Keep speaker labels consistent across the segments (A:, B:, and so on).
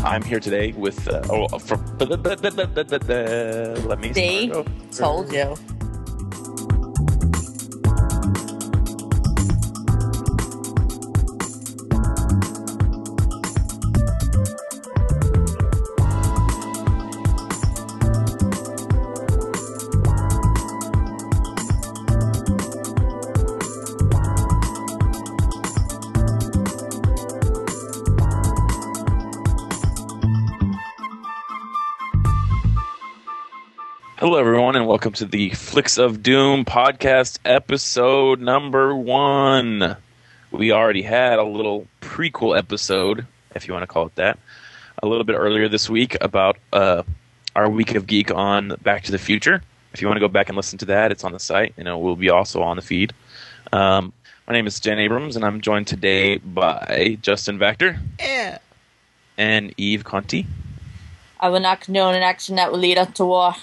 A: I'm here today with let me
B: See?
A: start over.
B: Told you.
A: Hello, everyone, and welcome to the Flicks of Doom podcast, episode number 1. We already had a little prequel episode, if you want to call it that, a little bit earlier this week about our Week of Geek on Back to the Future. If you want to go back and listen to that, it's on the site, and it will be also on the feed. My name is Jen Abrams, and I'm joined today by Justin Vactor.
C: Yeah.
A: And Eve Conti.
B: I will not condone an action that will lead us to war.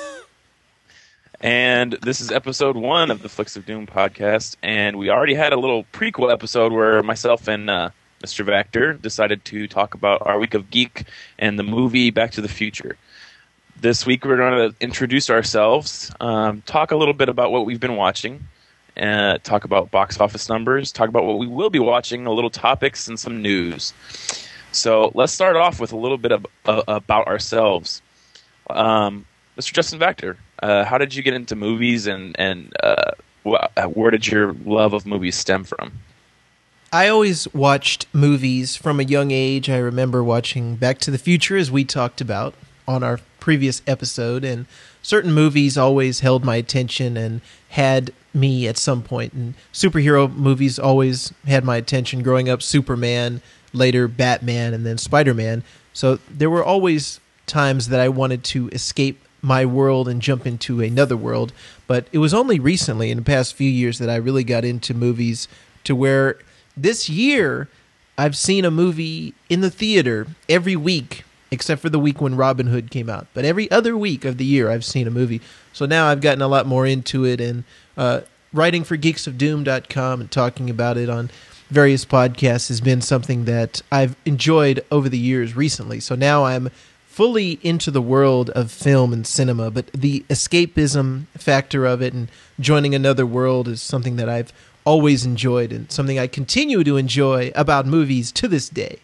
A: And this is episode 1 of the Flicks of Doom podcast, and we already had a little prequel episode where myself and Mr. Vactor decided to talk about our Week of Geek and the movie Back to the Future. This week we're going to introduce ourselves, talk a little bit about what we've been watching, talk about box office numbers, talk about what we will be watching, a little topics, and some news. So let's start off with a little bit about ourselves. Mr. Justin Vactor, how did you get into movies, and where did your love of movies stem from?
C: I always watched movies from a young age. I remember watching Back to the Future, as we talked about on our previous episode, and certain movies always held my attention and had me at some point. And superhero movies always had my attention growing up. Superman, later Batman, and then Spider-Man. So there were always times that I wanted to escape my world and jump into another world, but it was only recently in the past few years that I really got into movies, to where this year I've seen a movie in the theater every week except for the week when Robin Hood came out, but every other week of the year I've seen a movie. So now I've gotten a lot more into it, and writing for geeksofdoom.com and talking about it on various podcasts has been something that I've enjoyed over the years recently. So now I'm fully into the world of film and cinema, but the escapism factor of it and joining another world is something that I've always enjoyed, and something I continue to enjoy about movies to this day.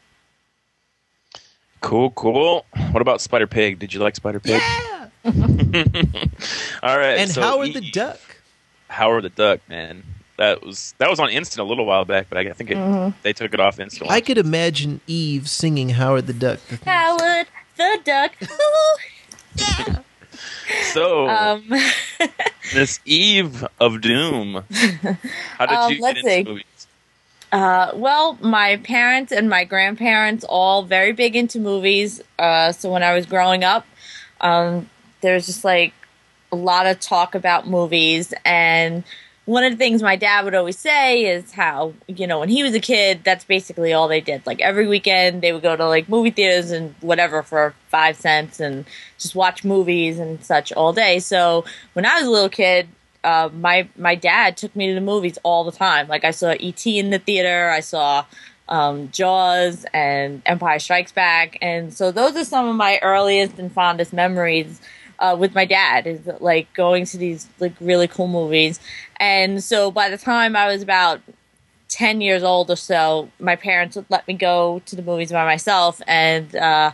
A: Cool. What about Spider-Pig? Did you like Spider-Pig?
C: Yeah!
A: All right.
C: And
A: so
C: Howard the Duck.
A: Howard the Duck, man. That was on Instant a little while back, but I think they took it off Instant.
C: I could imagine Eve singing Howard the Duck.
B: Howard the Duck. Ooh, yeah.
A: So, Miss Eve of Doom, how did you get into movies?
B: Well, my parents and my grandparents all very big into movies. So when I was growing up, there's just like a lot of talk about movies, and one of the things my dad would always say is how, when he was a kid, that's basically all they did. Like every weekend they would go to like movie theaters and whatever for 5 cents and just watch movies and such all day. So when I was a little kid, my dad took me to the movies all the time. Like I saw E.T. in the theater. I saw Jaws and Empire Strikes Back. And so those are some of my earliest and fondest memories with my dad, is like going to these like really cool movies. And so by the time I was about 10 years old or so, my parents would let me go to the movies by myself, and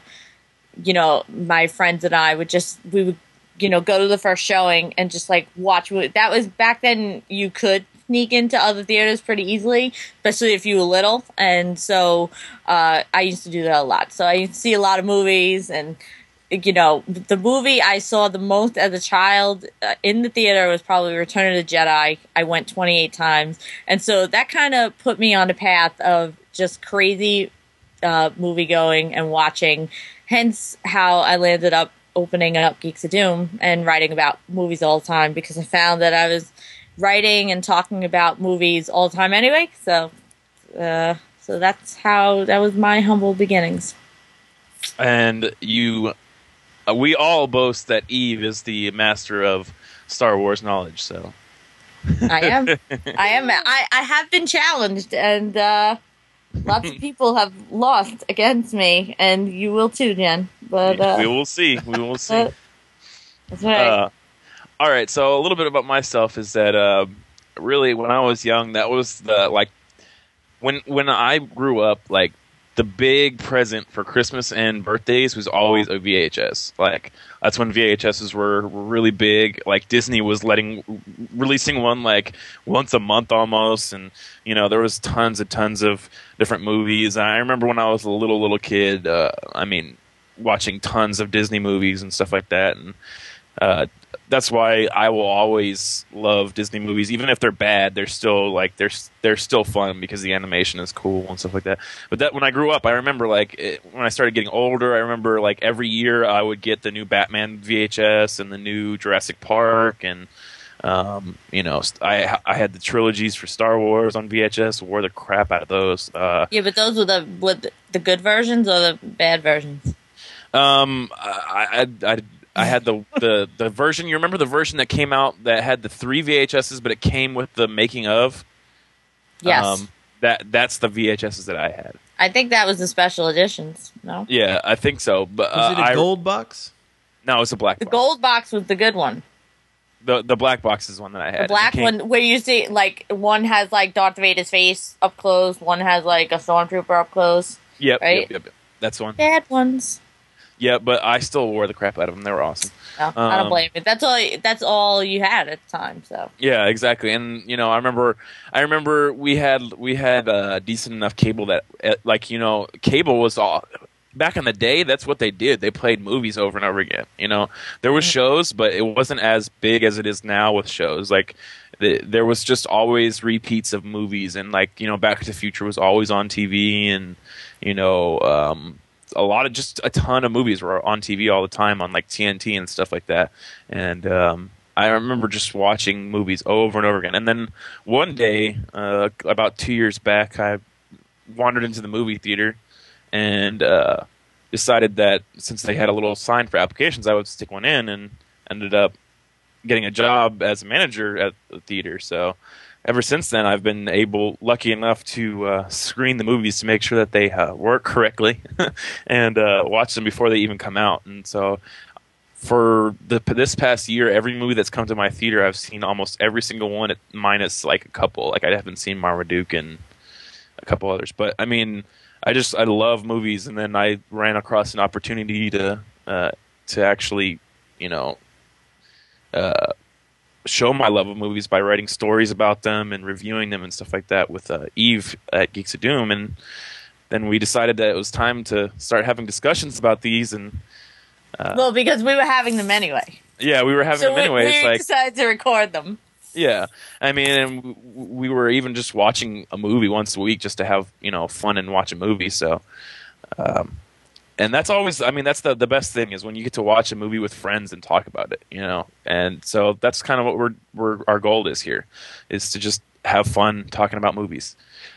B: my friends and I would go to the first showing and just like watch movies. That was back then, you could sneak into other theaters pretty easily, especially if you were little. And so I used to do that a lot. So I used to see a lot of movies, and the movie I saw the most as a child in the theater was probably Return of the Jedi. I went 28 times. And so that kind of put me on a path of just crazy movie going and watching. Hence how I landed up opening up Geeks of Doom and writing about movies all the time, because I found that I was writing and talking about movies all the time anyway. So that's how, that was my humble beginnings.
A: And we all boast that Eve is the master of Star Wars knowledge, so
B: I am. I have been challenged, and Lots of people have lost against me, and you will too, Jen. But
A: we will see. We will see.
B: That's right.
A: All right. So a little bit about myself is that really when I was young, that was when I grew up, like the big present for Christmas and birthdays was always a VHS. Like that's when VHSs were really big. Like Disney was releasing one like once a month almost, and there was tons of different movies. I remember when I was a little kid, watching tons of Disney movies and stuff like that, and that's why I will always love Disney movies, even if they're bad. They're still they're still fun because the animation is cool and stuff like that. But that when I grew up, I remember when I started getting older, I remember every year I would get the new Batman VHS and the new Jurassic Park, and I had the trilogies for Star Wars on VHS. Wore the crap out of those.
B: Yeah, but those were the good versions or the bad versions?
A: I had the version. You remember the version that came out that had the 3 VHSs, but it came with the making of?
B: Yes.
A: That's the VHSs that I had.
B: I think that was the special editions, no?
A: Yeah, I think so. But
C: was it a gold box?
A: No, it was a black box.
B: The gold box was the good one.
A: The black box is one that I had.
B: The black one where you see one has Darth Vader's face up close, one has a stormtrooper up close.
A: Yep,
B: right?
A: Yep. That's the one.
B: Bad ones.
A: Yeah, but I still wore the crap out of them. They were awesome.
B: No, I don't blame you. That's all you had at the time. So
A: yeah, exactly. And I remember we had decent enough cable that cable was all back in the day. That's what they did. They played movies over and over again. There was shows, but it wasn't as big as it is now with shows. There was just always repeats of movies, and Back to the Future was always on TV, and a ton of movies were on TV all the time on TNT and stuff like that. And I remember just watching movies over and over again. And then one day, about 2 years back, I wandered into the movie theater and decided that since they had a little sign for applications, I would stick one in, and ended up getting a job as a manager at the theater. So ever since then, I've been lucky enough to screen the movies to make sure that they work correctly and watch them before they even come out. And so for this past year, every movie that's come to my theater, I've seen almost every single one, minus a couple. I haven't seen Marmaduke and a couple others. But I love movies, and then I ran across an opportunity to actually, show my love of movies by writing stories about them and reviewing them and stuff like that with Eve at Geeks of Doom. And then we decided that it was time to start having discussions about these. And
B: because we were having them anyway.
A: Yeah, we were having them anyway.
B: We decided to record them.
A: Yeah, and we were even just watching a movie once a week just to have fun and watch a movie. So. And that's always, that's the best thing is when you get to watch a movie with friends and talk about it, And so that's kind of what our goal is here, is to just have fun talking about movies.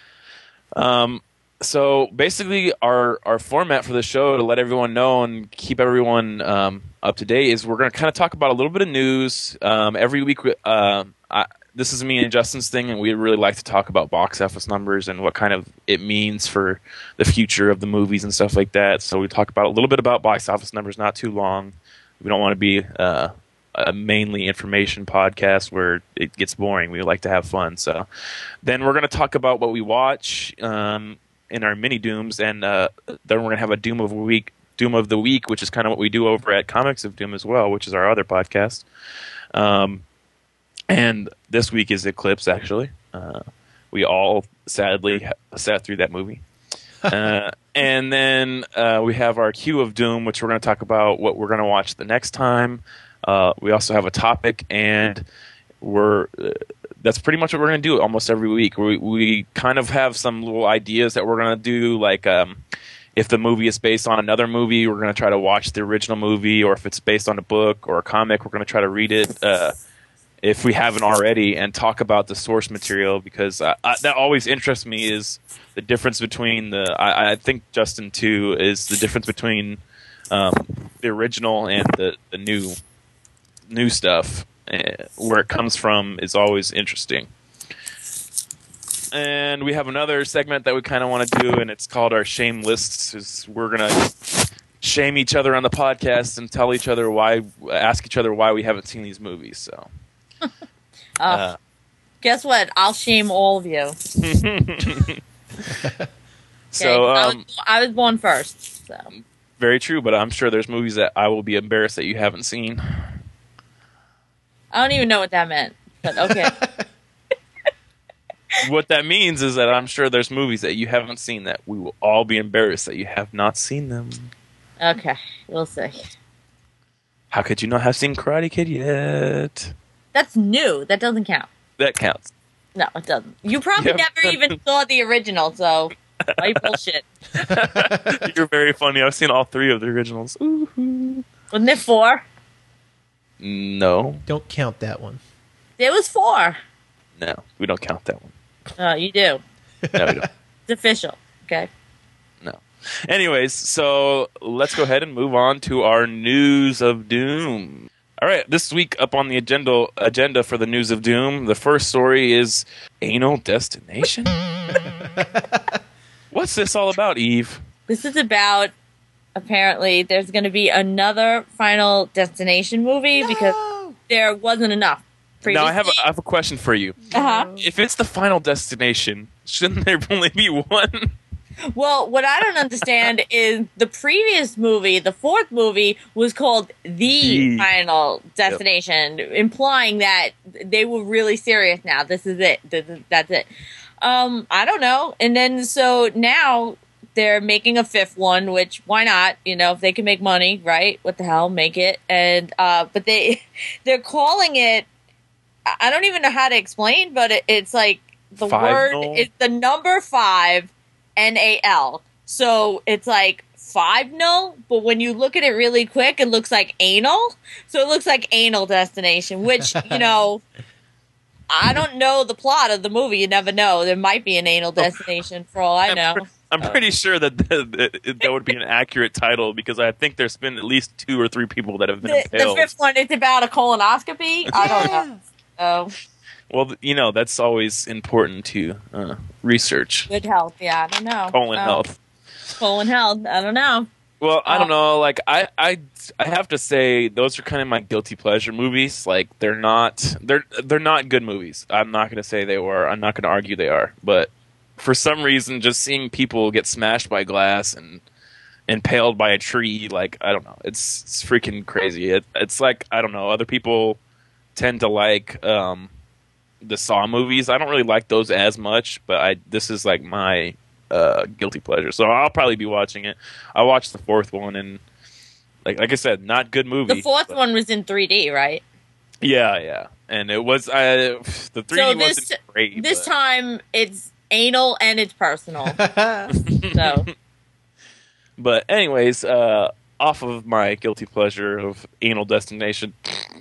A: So basically our format for the show, to let everyone know and keep everyone up to date, is we're going to kind of talk about a little bit of news. Every week, this is me and Justin's thing, and we really like to talk about box office numbers and what kind of it means for the future of the movies and stuff like that. So we talk about a little bit about box office numbers, not too long. We don't want to be a mainly information podcast where it gets boring. We like to have fun. So then we're going to talk about what we watch in our mini dooms, and then we're going to have a Doom of the Week, which is kind of what we do over at Comics of Doom as well, which is our other podcast. And this week is Eclipse, actually. We all sadly sat through that movie. And then we have our Queue of Doom, which we're going to talk about what we're going to watch the next time. We also have a topic, and that's pretty much what we're going to do almost every week. We kind of have some little ideas that we're going to do, if the movie is based on another movie, we're going to try to watch the original movie, or if it's based on a book or a comic, we're going to try to read it. If we haven't already, and talk about the source material, because that always interests me, is the difference between I think Justin too, is the difference between the original and the new stuff. Where it comes from is always interesting. And we have another segment that we kind of want to do, and it's called our shame lists. Is we're gonna shame each other on the podcast and tell each other ask each other why we haven't seen these movies. So,
B: guess what? I'll shame all of you.
A: So,
B: I was born first. So
A: very true, but I'm sure there's movies that I will be embarrassed that you haven't seen.
B: I don't even know what that meant, but okay.
A: What that means is that I'm sure there's movies that you haven't seen that we will all be embarrassed that you have not seen them.
B: Okay, we'll see.
A: How could you not have seen Karate Kid yet?
B: That's new. That doesn't count.
A: That counts.
B: No, it doesn't. You probably never even saw the original, so why you bullshit?
A: You're very funny. I've seen all 3 of the originals. Ooh-hoo.
B: Wasn't there 4?
A: No.
C: Don't count that one.
B: There was 4.
A: No, we don't count that one.
B: You do.
A: No, we don't.
B: It's official. Okay.
A: No. Anyways, so let's go ahead and move on to our News of Doom. All right, this week up on the agenda for the News of Doom, the first story is Anal Destination. What's this all about, Eve?
B: This is about, apparently, there's going to be another Final Destination movie because there wasn't enough.
A: Now, I have a question for you.
B: Uh-huh.
A: If it's the Final Destination, shouldn't there only be one?
B: Well, what I don't understand is the previous movie, the 4th movie, was called The Final Destination, implying that they were really serious now. This is it. That's it. I don't know. And then, so now they're making a 5th one, which, why not? You know, if they can make money, right? What the hell? Make it. And, but they're calling it, I don't even know how to explain, but it's like the word is the number 5 NAL. So it's like 5-0, but when you look at it really quick, it looks like anal. So it looks like Anal Destination, which, you know, I don't know the plot of the movie. You never know. There might be an anal destination for all I know.
A: I'm pretty sure that would be an accurate title because I think there's been at least 2 or 3 people that have been impaled.
B: The 5th one, it's about a colonoscopy? I don't know. Oh.
A: Well, you know, that's always important to research.
B: Good health, yeah, I don't know.
A: Colon health.
B: Colon health, I don't know.
A: Well, I don't know. Like, I have to say those are kind of my guilty pleasure movies. Like, they're not good movies. I'm not going to say they were. I'm not going to argue they are. But for some reason, just seeing people get smashed by glass and impaled by a tree, like, I don't know. It's freaking crazy. It's like, I don't know. Other people tend to like the Saw movies. I don't really like those as much, but this is like my guilty pleasure. So I'll probably be watching it. I watched the 4th one, and like I said, not good movie.
B: The 4th one was in 3D, right?
A: Yeah, and it was the 3D wasn't great.
B: This time it's anal and it's personal. So,
A: but anyways, off of my guilty pleasure of Anal Destination.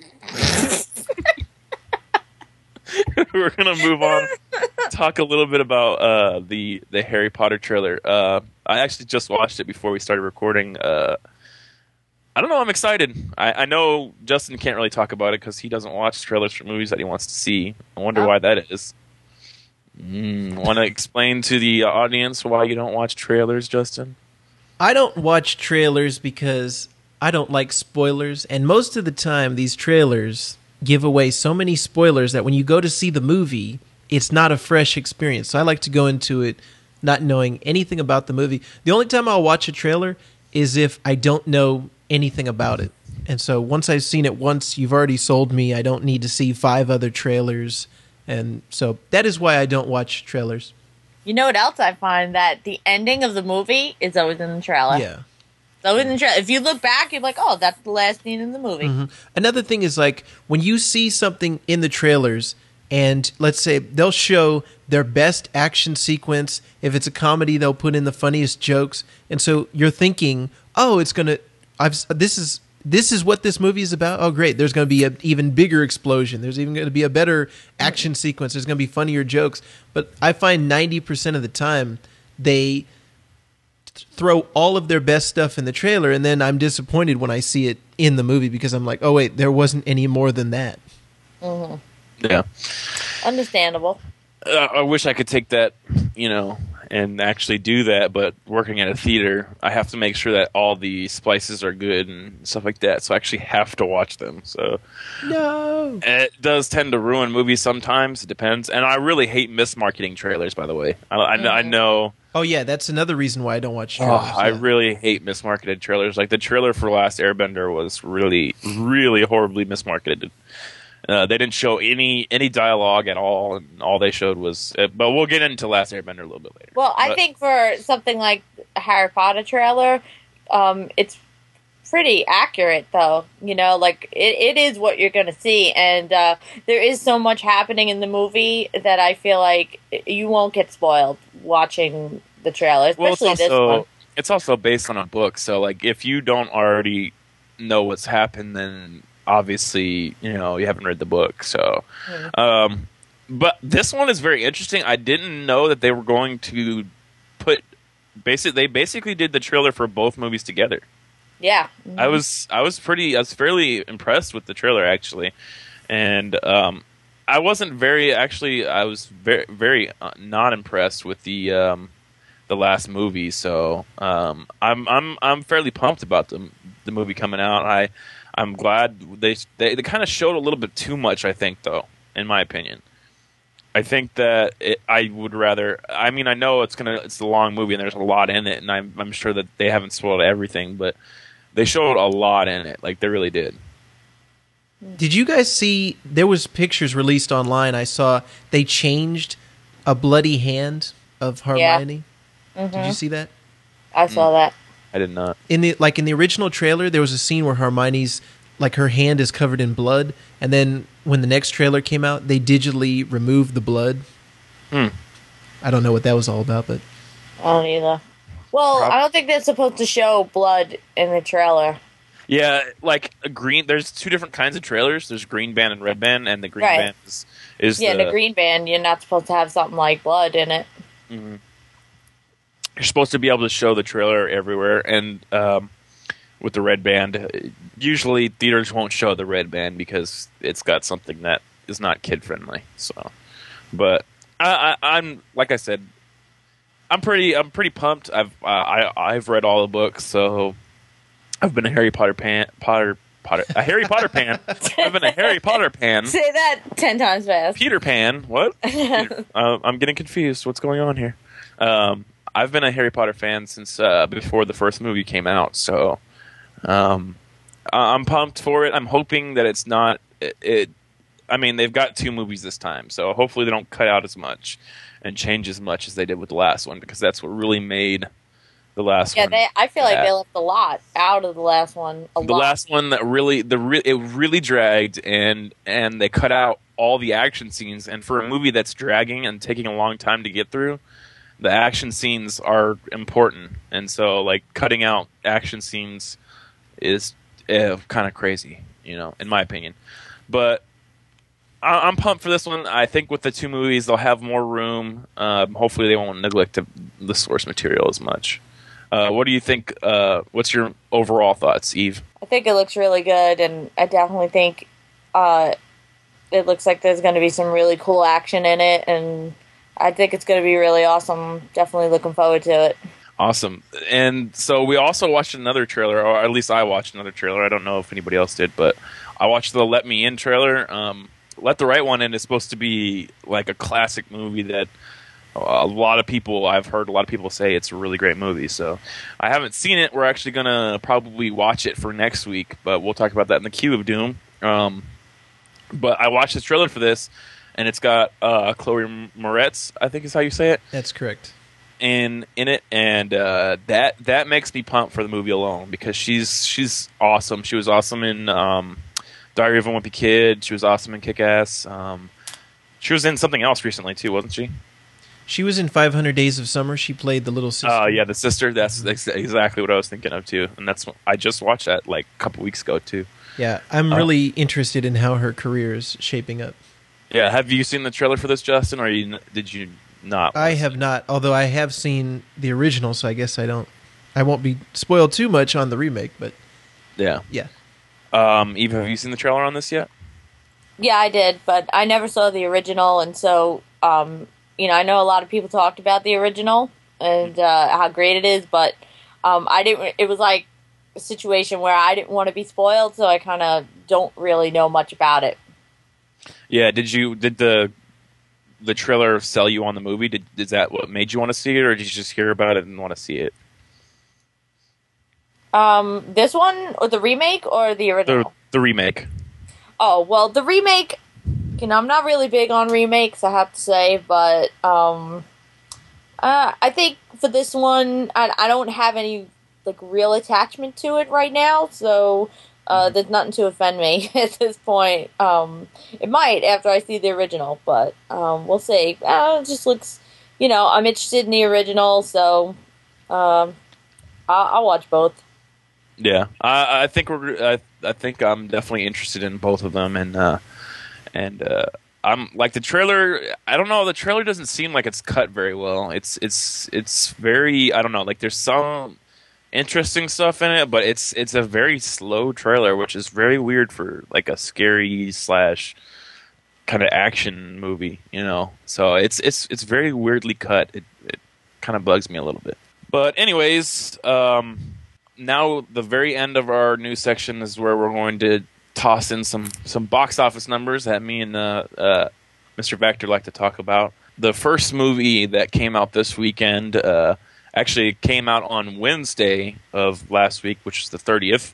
A: We're gonna move on. Talk a little bit about the Harry Potter trailer. I actually just watched it before we started recording. I don't know. I'm excited. I know Justin can't really talk about it because he doesn't watch trailers for movies that he wants to see. I wonder why that is. Want to explain to the audience why you don't watch trailers, Justin?
C: I don't watch trailers because I don't like spoilers, and most of the time these trailers give away so many spoilers that when you go to see the movie, it's not a fresh experience. So I like to go into it not knowing anything about the movie. The only time I'll watch a trailer is if I don't know anything about it. And so once I've seen it once, you've already sold me. I don't need to see 5 other trailers. And so that is why I don't watch trailers.
B: You know what else I find? That the ending of the movie is always in the trailer.
C: Yeah.
B: So if you look back, you're like, oh, that's the last scene in the movie.
C: Mm-hmm. Another thing is, like, when you see something in the trailers, and let's say they'll show their best action sequence. If it's a comedy, they'll put in the funniest jokes. And so you're thinking, oh, it's going to... This is what this movie is about? Oh, great. There's going to be an even bigger explosion. There's even going to be a better action sequence. There's going to be funnier jokes. But I find 90% of the time, they throw all of their best stuff in the trailer, and then I'm disappointed when I see it in the movie because I'm like, oh wait, there wasn't any more than that.
B: Mm-hmm.
A: Yeah,
B: understandable.
A: I wish I could take that, and actually do that. But working at a theater, I have to make sure that all the splices are good and stuff like that. So I actually have to watch them. So
C: No.
A: it does tend to ruin movies sometimes. It depends. And I really hate mismarketing trailers, by the way. I know.
C: Oh yeah, that's another reason why I don't watch
A: Oh,
C: trailers.
A: I
C: yeah.
A: really hate mismarketed trailers. Like the trailer for Last Airbender was really, really horribly mismarketed. They didn't show any dialogue at all, and all they showed was. But we'll get into Last Airbender a little bit later.
B: Well, I think for something like a Harry Potter trailer, it's pretty accurate, though. Like it is what you're going to see, and there is so much happening in the movie that I feel like you won't get spoiled watching the trailer, especially this one.
A: It's also based on a book, so like if you don't already know what's happened, then obviously you haven't read the book. So, but this one is very interesting. I didn't know that they were going to put they basically did the trailer for both movies together.
B: Yeah,
A: I was fairly impressed with the trailer actually, and I wasn't very actually. I was very very not impressed with the last movie. So I'm fairly pumped about the movie coming out. I'm glad they kind of showed a little bit too much. I think though, in my opinion. I think that I would rather. I mean, I know it's a long movie and there's a lot in it, and I'm sure that they haven't spoiled everything, but they showed a lot in it. Like they really did.
C: Did you guys see? There was pictures released online. I saw they changed a bloody hand of Hermione.
B: Yeah.
C: Did you see that?
B: I saw that.
A: I did not.
C: In the original trailer, there was a scene where Hermione's her hand is covered in blood, and then when the next trailer came out, they digitally removed the blood. I don't know what that was all about, but
B: I don't either. Well, I don't think they're supposed to show blood in the trailer.
A: Yeah, like a green. There's two different kinds of trailers. There's green band and red band, and the green band is
B: the green band. You're not supposed to have something like blood in it.
A: Mm-hmm. You're supposed to be able to show the trailer everywhere, and with the red band, usually theaters won't show the red band because it's got something that is not kid friendly. So, but I'm like I said, I'm pretty pumped. I've read all the books, so I've been a Harry Potter fan. A Harry Potter fan. I've been a Harry Potter fan.
B: Say that 10 times fast.
A: Peter Pan. What? I'm getting confused. What's going on here? I've been a Harry Potter fan since before the first movie came out, so I'm pumped for it. I'm hoping that it's not. I mean, they've got 2 movies this time, so hopefully they don't cut out as much and change as much as they did with the last one, because that's what really made the last one.
B: Yeah, I feel like they left a lot out of the last one.
A: The last one that it really dragged, and they cut out all the action scenes. And for a movie that's dragging and taking a long time to get through, the action scenes are important. And so, like, cutting out action scenes is kind of crazy, in my opinion. But I'm pumped for this one. I think with the 2 movies, they'll have more room. Hopefully, they won't neglect the source material as much. What do you think? What's your overall thoughts, Eve?
B: I think it looks really good, and I definitely think it looks like there's going to be some really cool action in it, and I think it's going to be really awesome. Definitely looking forward to it.
A: Awesome. And so we also watched another trailer, or at least I watched another trailer. I don't know if anybody else did, but I watched the Let Me In trailer. Let the Right One In is supposed to be like a classic movie that I've heard a lot of people say it's a really great movie. So I haven't seen it. We're actually going to probably watch it for next week, but we'll talk about that in the Queue of Doom. But I watched this trailer for this, and it's got Chloe Moretz, I think is how you say it.
C: that's correct.
A: In it, and that makes me pumped for the movie alone, because she's awesome. She was awesome in Diary of a Wimpy Kid. She was awesome in Kick-Ass. She was in something else recently too, wasn't she?
C: She was in 500 Days of Summer. She played the little sister.
A: Oh, yeah, the sister. That's exactly what I was thinking of too, and I just watched that like a couple weeks ago too.
C: Yeah, I'm really interested in how her career is shaping up.
A: Yeah, have you seen the trailer for this, Justin, or did you not?
C: I have not, although I have seen the original, so I guess I won't be spoiled too much on the remake, but
A: Yeah.
C: yeah.
A: Eve, have you seen the trailer on this yet?
B: Yeah, I did, but I never saw the original, and so I know a lot of people talked about the original and how great it is, but I didn't. It was like a situation where I didn't want to be spoiled, so I kind of don't really know much about it.
A: Yeah, did the trailer sell you on the movie? Is that what made you want to see it, or did you just hear about it and want to see it?
B: This one, or the remake, or the original?
A: The remake.
B: Oh, well, the remake, I'm not really big on remakes, I have to say, but I think for this one, I don't have any like real attachment to it right now, so there's nothing to offend me at this point. It might after I see the original, but we'll see. It just looks, I'm interested in the original, so I'll watch both.
A: Yeah, I think I think I'm definitely interested in both of them, and I'm like the trailer. I don't know. The trailer doesn't seem like it's cut very well. It's very, I don't know. Like there's some interesting stuff in it, but it's a very slow trailer, which is very weird for like a scary / kind of action movie. So it's very weirdly cut. It kind of bugs me a little bit. But anyways, now the very end of our news section is where we're going to toss in some box office numbers that me and Mr. Vector like to talk about. The first movie that came out this weekend actually came out on Wednesday of last week, which is the 30th.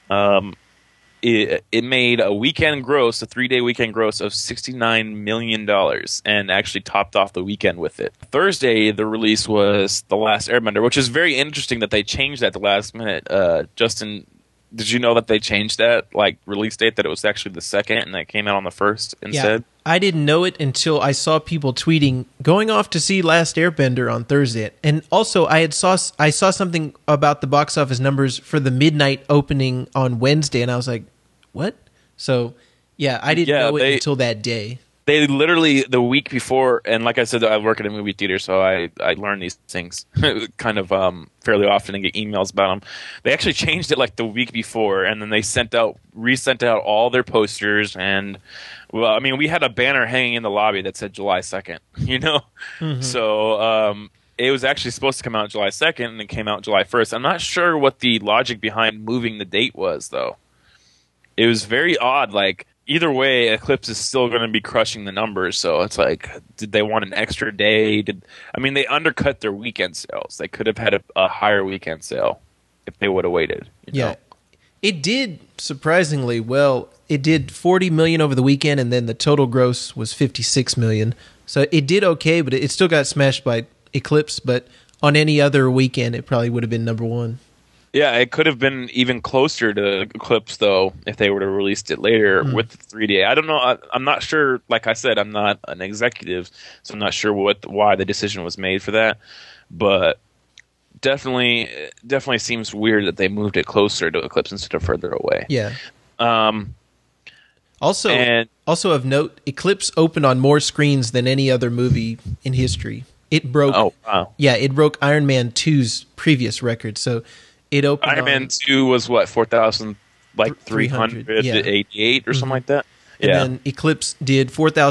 A: It made a 3-day weekend gross of $69 million and actually topped off the weekend with it. Thursday, the release was The Last Airbender, which is very interesting that they changed that at the last minute. Justin, did you know that they changed that release date, that it was actually the 2nd and that came out on the 1st instead?
C: Yeah, I didn't know it until I saw people tweeting going off to see Last Airbender on Thursday. And also I saw something about the box office numbers for the midnight opening on Wednesday, and I was like, what? So, yeah, I didn't know it until that day.
A: They literally, the week before, and like I said, I work at a movie theater, so I learn these things kind of fairly often and get emails about them. They actually changed it like the week before, and then they resent out all their posters, and well, I mean, we had a banner hanging in the lobby that said July 2nd, Mm-hmm. So it was actually supposed to come out July 2nd, and it came out July 1st. I'm not sure what the logic behind moving the date was, though. It was very odd. Like, either way, Eclipse is still going to be crushing the numbers. So it's like, did they want an extra day? They undercut their weekend sales. They could have had a higher weekend sale if they would have waited. You know?
C: It did surprisingly well. It did $40 million over the weekend, and then the total gross was $56 million. So it did okay, but it still got smashed by Eclipse. But on any other weekend, it probably would have been number one.
A: Yeah, it could have been even closer to Eclipse, though, if they would have released it later with the 3D. I don't know. I'm not sure. Like I said, I'm not an executive, so I'm not sure why the decision was made for that. But definitely seems weird that they moved it closer to Eclipse instead of further away.
C: Yeah. Also of note, Eclipse opened on more screens than any other movie in history. It broke.
A: Oh, wow.
C: Yeah, it broke Iron Man 2's previous record. So. It opened
A: Iron Man 2 was what, 4,388 or something like that?
C: And then Eclipse did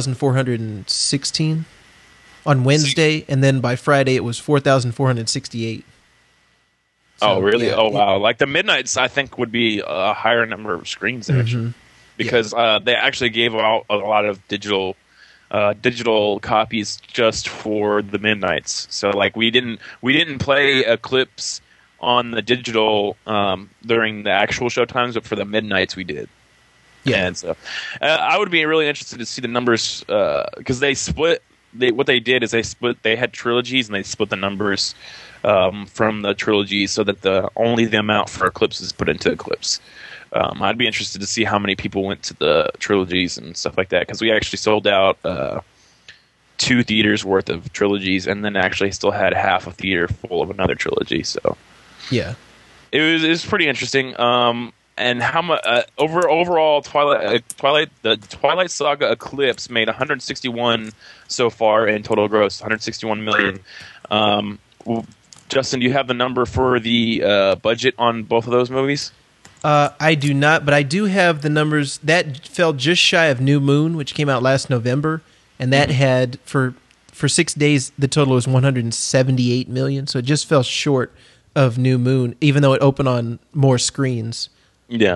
C: 4,416 on Wednesday, and then by Friday it was 4,468.
A: So, really? Yeah, wow. Like the Midnights, I think, would be a higher number of screens there. Because they actually gave out a lot of digital copies just for the Midnights. So like we didn't play Eclipse on the digital during the actual show times, but for the Midnights we did. Yeah, and so I would be really interested to see the numbers because they split. What they did is they had trilogies and they split the numbers from the trilogy so that the amount for Eclipse is put into Eclipse. I'd be interested to see how many people went to the trilogies and stuff like that because we actually sold out 2 theaters worth of trilogies and then actually still had half a theater full of another trilogy. So.
C: Yeah,
A: it was pretty interesting. And how much overall the Twilight Saga Eclipse made 161 so far in total gross, 161 million. Justin, do you have the number for the budget on both of those movies?
C: I do not, but I do have the numbers that fell just shy of New Moon, which came out last November, and that had for 6 days the total was 178 million. So it just fell short of New Moon, even though it opened on more screens.
A: Yeah.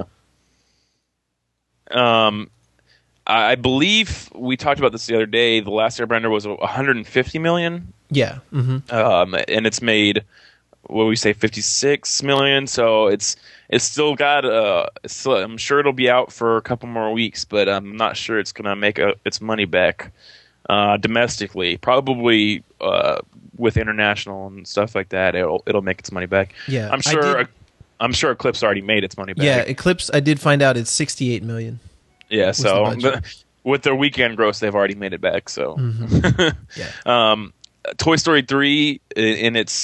A: I believe we talked about this the other day. The Last Airbender was 150 million.
C: Yeah. Mm-hmm.
A: And it's made, what we say, 56 million. So it's still got I'm sure it'll be out for a couple more weeks, but I'm not sure it's going to make its money back domestically. Probably with international and stuff like that, it'll make its money back.
C: Yeah,
A: I'm sure Eclipse already made its money back.
C: Yeah, Eclipse, I did find out it's 68 million.
A: Yeah, so with their weekend gross, they've already made it back. So,
C: yeah.
A: Toy Story 3 in its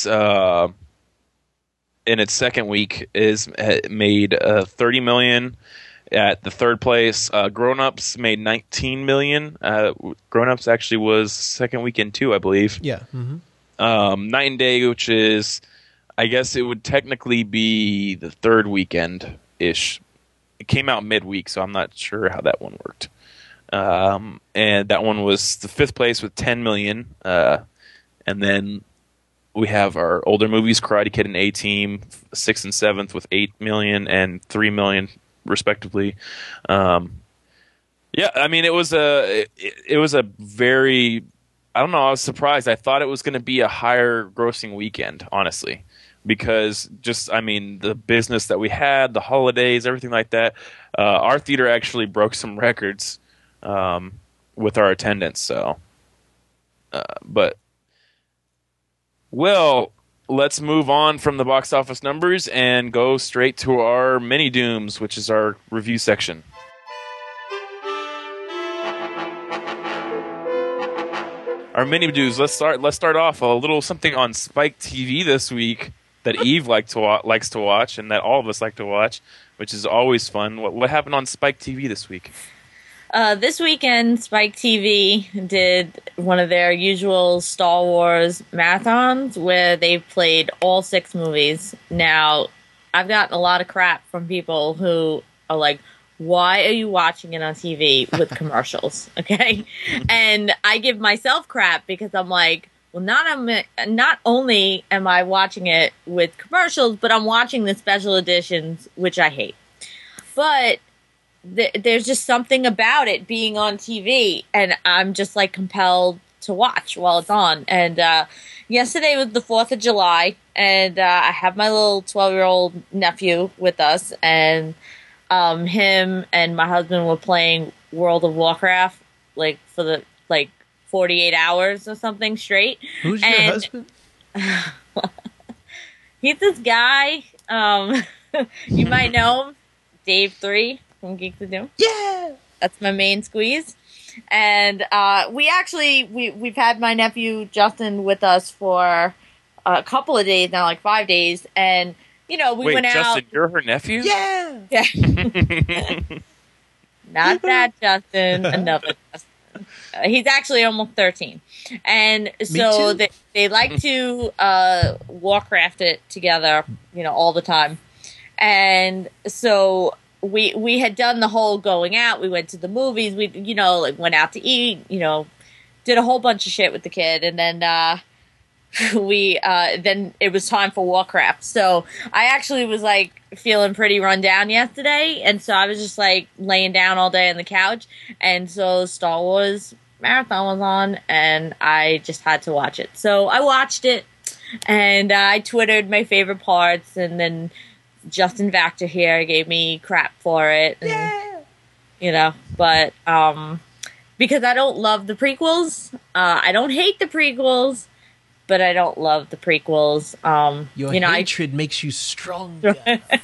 A: second week is made 30 million at the third place. Grown Ups made 19 million. Grown Ups actually was second weekend too, I believe.
C: Yeah. Mm-hmm.
A: Night and Day, which is, I guess it would technically be the third weekend ish. It came out midweek, so I'm not sure how that one worked. And that one was the fifth place with 10 million. And then we have our older movies, Karate Kid and A-Team, 6th and 7th with 8 million and 3 million respectively. Yeah, I mean, it was a very, I don't know, I was surprised. I thought it was going to be a higher grossing weekend, honestly. Because just, I mean, the business that we had, the holidays, everything like that, our theater actually broke some records with our attendance. So, but, well, let's move on from the box office numbers and go straight to our mini dooms, which is our review section. Our mini dooms. Let's start off a little something on Spike TV this week that Eve likes to watch, and that all of us like to watch, which is always fun. What happened on Spike TV this week?
B: This weekend, Spike TV did one of their usual Star Wars marathons where they played all 6 movies. Now, I've gotten a lot of crap from people who are like, why are you watching it on TV with commercials? Okay? And I give myself crap because I'm like, well, not only am I watching it with commercials, but I'm watching the special editions, which I hate. But there's just something about it being on TV, and I'm just like compelled to watch while it's on. And yesterday was the 4th of July, and I have my little 12-year-old nephew with us, and him and my husband were playing World of Warcraft for the 48 hours or something straight.
C: Who's your husband?
B: He's this guy. You might know him, Dave 3 from Geeks of Doom.
C: Yeah,
B: that's my main squeeze. And we've had my nephew Justin with us for a couple of days now, like 5 days, and we went out.
A: Justin, you're her nephew?
C: Yeah.
B: Not that Justin, another Justin. He's actually almost 13. And so they like to Warcraft it together, all the time. And so we had done the whole going out. We went to the movies. We, went out to eat, did a whole bunch of shit with the kid. And then then it was time for Warcraft. So I actually was feeling pretty run down yesterday, and so I was just laying down all day on the couch, and so Star Wars marathon was on, and I just had to watch it. So I watched it, and I twittered my favorite parts, and then Justin Vactor here gave me crap for it. And, but because I don't love the prequels, I don't hate the prequels, but I don't love the prequels.
C: Your hatred makes you stronger.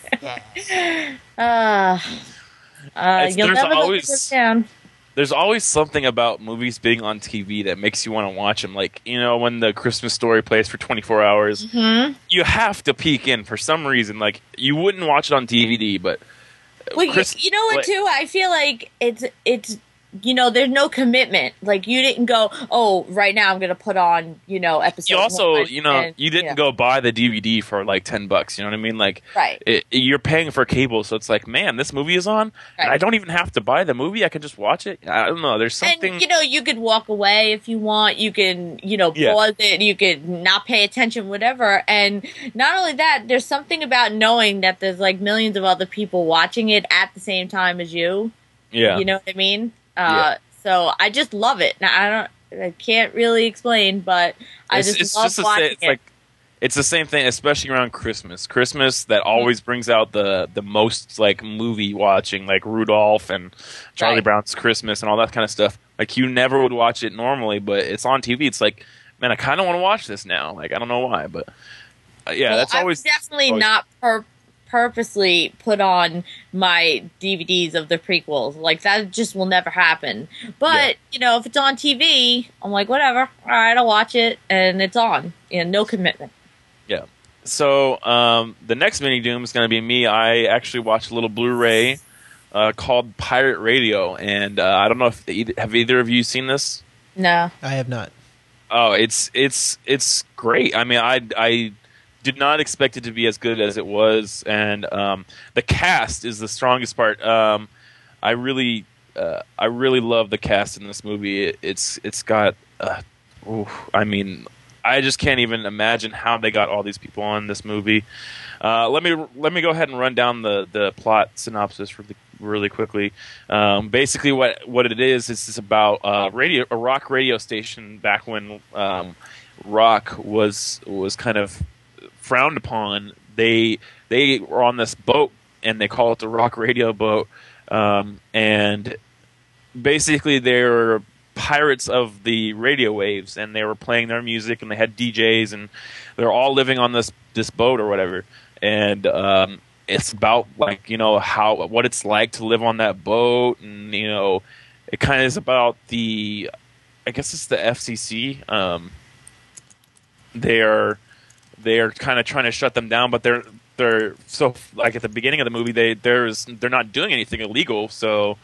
B: You'll never let this down.
A: There's always something about movies being on TV that makes you want to watch them. When the Christmas Story plays for 24 hours, you have to peek in for some reason. You wouldn't watch it on DVD, but...
B: Well, you know what, too? I feel like it's there's no commitment. Like, you didn't go, oh, right now I'm going to put on, episode
A: You also,
B: one,
A: you didn't go buy the DVD for like $10. You know what I mean? Like,
B: Right.
A: You're paying for cable, so it's like, man, this movie is on, and
B: Right.
A: I don't even have to buy the movie. I can just watch it. I don't know. There's something.
B: And, you could walk away if you want. You can,
A: Yeah.
B: pause it. You could not pay attention, whatever. And not only that, there's something about knowing that there's like millions of other people watching it at the same time as you.
A: Yeah.
B: You know what I mean?
A: Yeah.
B: So I just love it. Now, I can't really explain, but I just love watching it.
A: It's the same thing, especially around Christmas. Christmas that always brings out the most like movie watching, like Rudolph and Charlie
B: Right.
A: Brown's Christmas and all that kind of stuff. Like, you never would watch it normally, but it's on TV. It's like, man, I kind of want to watch this now. Like, I don't know why, but yeah,
B: Well,
A: that's always
B: I would definitely
A: always-
B: not purposely put on my DVDs of the prequels. Like, that just will never happen. But if it's on TV, I'm like, whatever. All right, I'll watch it, and it's on. No commitment.
A: Yeah. So the next mini doom is going to be me. I actually watched a little Blu-ray called Pirate Radio, and I don't know if have either of you seen this?
B: No.
C: I have not.
A: Oh, it's great. I mean, I did not expect it to be as good as it was, and the cast is the strongest part. I really love the cast in this movie. It's got. I mean, I just can't even imagine how they got all these people on this movie. Let me go ahead and run down the plot synopsis really quickly. Basically, what it is it's about a rock radio station back when rock was kind of frowned upon. They were on this boat, and they call it the Rock Radio Boat, and basically they're pirates of the radio waves, and they were playing their music, and they had DJs, and they're all living on this boat or whatever. And it's about like what it's like to live on that boat, and it kind of is about I guess it's the FCC. They're kind of trying to shut them down, but they're so, like, at the beginning of the movie they're not doing anything illegal, so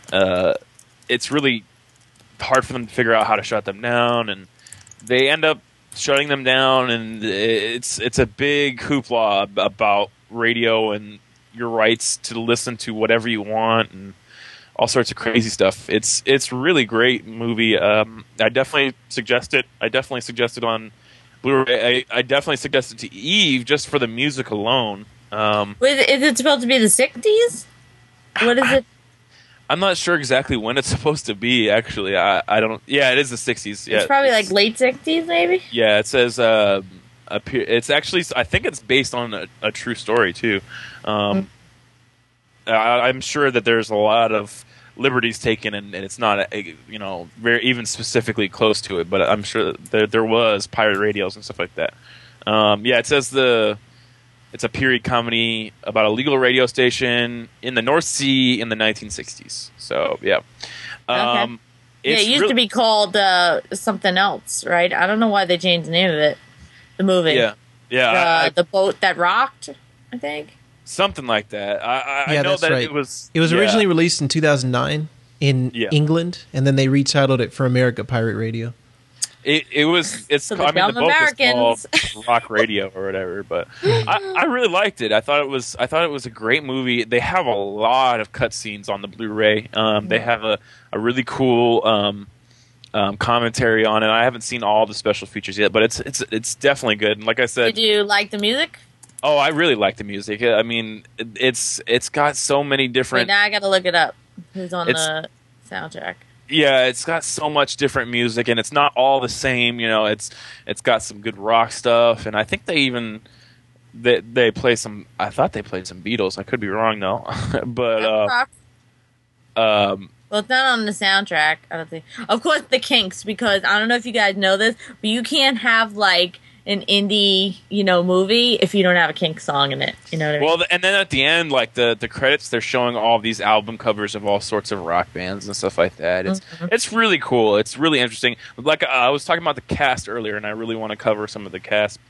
A: it's really hard for them to figure out how to shut them down, and they end up shutting them down, and it's a big hoopla about radio and your rights to listen to whatever you want and all sorts of crazy stuff. It's really great movie. I definitely suggest it. I definitely suggest it on Blu-ray. I definitely suggest it to Eve just for the music alone.
B: Wait, is it supposed to be the 60s? What is it?
A: I'm not sure exactly when it's supposed to be, actually. I don't... Yeah, it is the 60s. Yeah,
B: It's probably like late 60s, maybe?
A: Yeah, it says... it's actually... I think it's based on a true story, too. I'm sure that there's a lot of liberties taken, and it's not, very even specifically close to it, but I'm sure that there was pirate radios and stuff like that. It says it's a period comedy about a legal radio station in the North Sea in the 1960s. So, yeah.
B: Okay. It used to be called something else, right? I don't know why they changed the name of it. The movie.
A: Yeah. Yeah.
B: The boat that rocked, I think.
A: Something like that. I know
C: that's
A: that
C: right.
A: it was...
C: It was originally released in 2009 in England, and then they retitled it for America Pirate Radio.
A: It's
B: So
A: I mean, the
B: dumb
A: book
B: Americans.
A: is called Rock Radio or whatever, but I really liked it. I thought it was a great movie. They have a lot of cutscenes on the Blu-ray. They have a really cool commentary on it. I haven't seen all the special features yet, but it's definitely good. And like I said,
B: Did you like the music?
A: oh, I really like the music. I mean, it's got so many
B: Wait,
A: different.
B: now I gotta look it up. Who's on
A: It's-
B: the soundtrack?
A: Yeah, it's got so much different music, and it's not all the same. It's got some good rock stuff, and I think they play some. I thought they played some Beatles. I could be wrong though, but
B: Rock? Well, it's not on the soundtrack, I don't think. Of course, the Kinks, because I don't know if you guys know this, but you can't have like an indie, movie if you don't have a Kinks song in it. You know what I mean?
A: well, and then at the end, like the credits, they're showing all these album covers of all sorts of rock bands and stuff like that. It's really cool. It's really interesting. Like I was talking about the cast earlier, and I really want to cover some of the cast.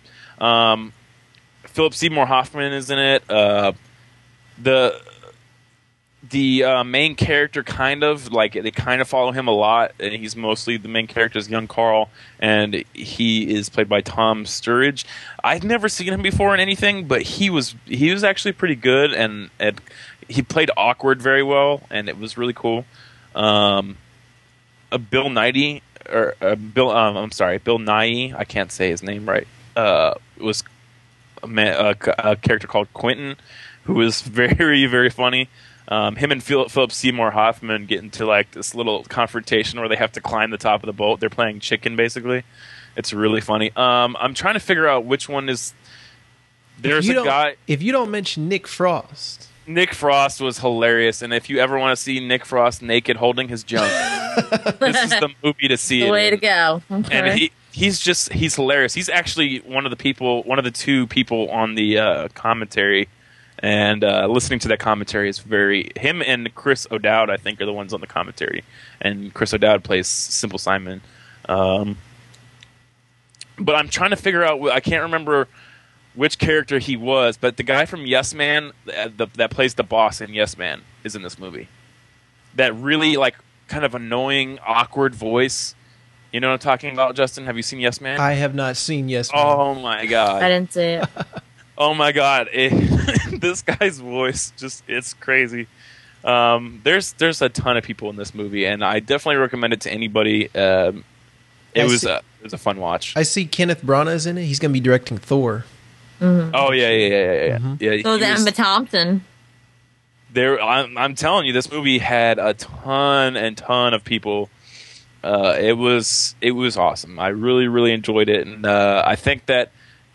A: Philip Seymour Hoffman is in it. the main character kind of like they kind of follow him a lot, and he's mostly the main character is young Carl, and he is played by Tom Sturridge. I've never seen him before in anything, but he was actually pretty good, and he played awkward very well, and it was really cool. Bill Nighy Bill Nighy, I can't say his name right. Was a character called Quentin, who was very, very funny. Him and Philip Seymour Hoffman get into like this little confrontation where they have to climb the top of the boat. They're playing chicken, basically. It's really funny. I'm trying to figure out which one is. There's a guy.
C: If you don't mention Nick Frost.
A: Nick Frost was hilarious, and if you ever want to see Nick Frost naked holding his junk, this is the movie to see.
B: The way to go. Okay.
A: And he's hilarious. He's actually one of the two people on the commentary, and listening to that commentary is him and Chris O'Dowd, I think, are the ones on the commentary, and Chris O'Dowd plays Simple Simon. But I'm trying to figure out. I can't remember which character he was, but the guy from Yes Man that plays the boss in Yes Man is in this movie. That really like kind of annoying, awkward voice. You know what I'm talking about, Justin? Have you seen Yes Man?
C: I have not seen Yes Man.
A: Oh my god!
B: I didn't see it.
A: Oh my god! This guy's voice it's crazy. There's a ton of people in this movie, and I definitely recommend it to anybody. It was a fun watch.
C: I see Kenneth Branagh is in it. He's going to be directing Thor.
B: Mm-hmm.
A: Oh yeah. Yeah.
B: So Emma Thompson.
A: I'm telling you, this movie had a ton of people. It was awesome. I really, really enjoyed it, and I think that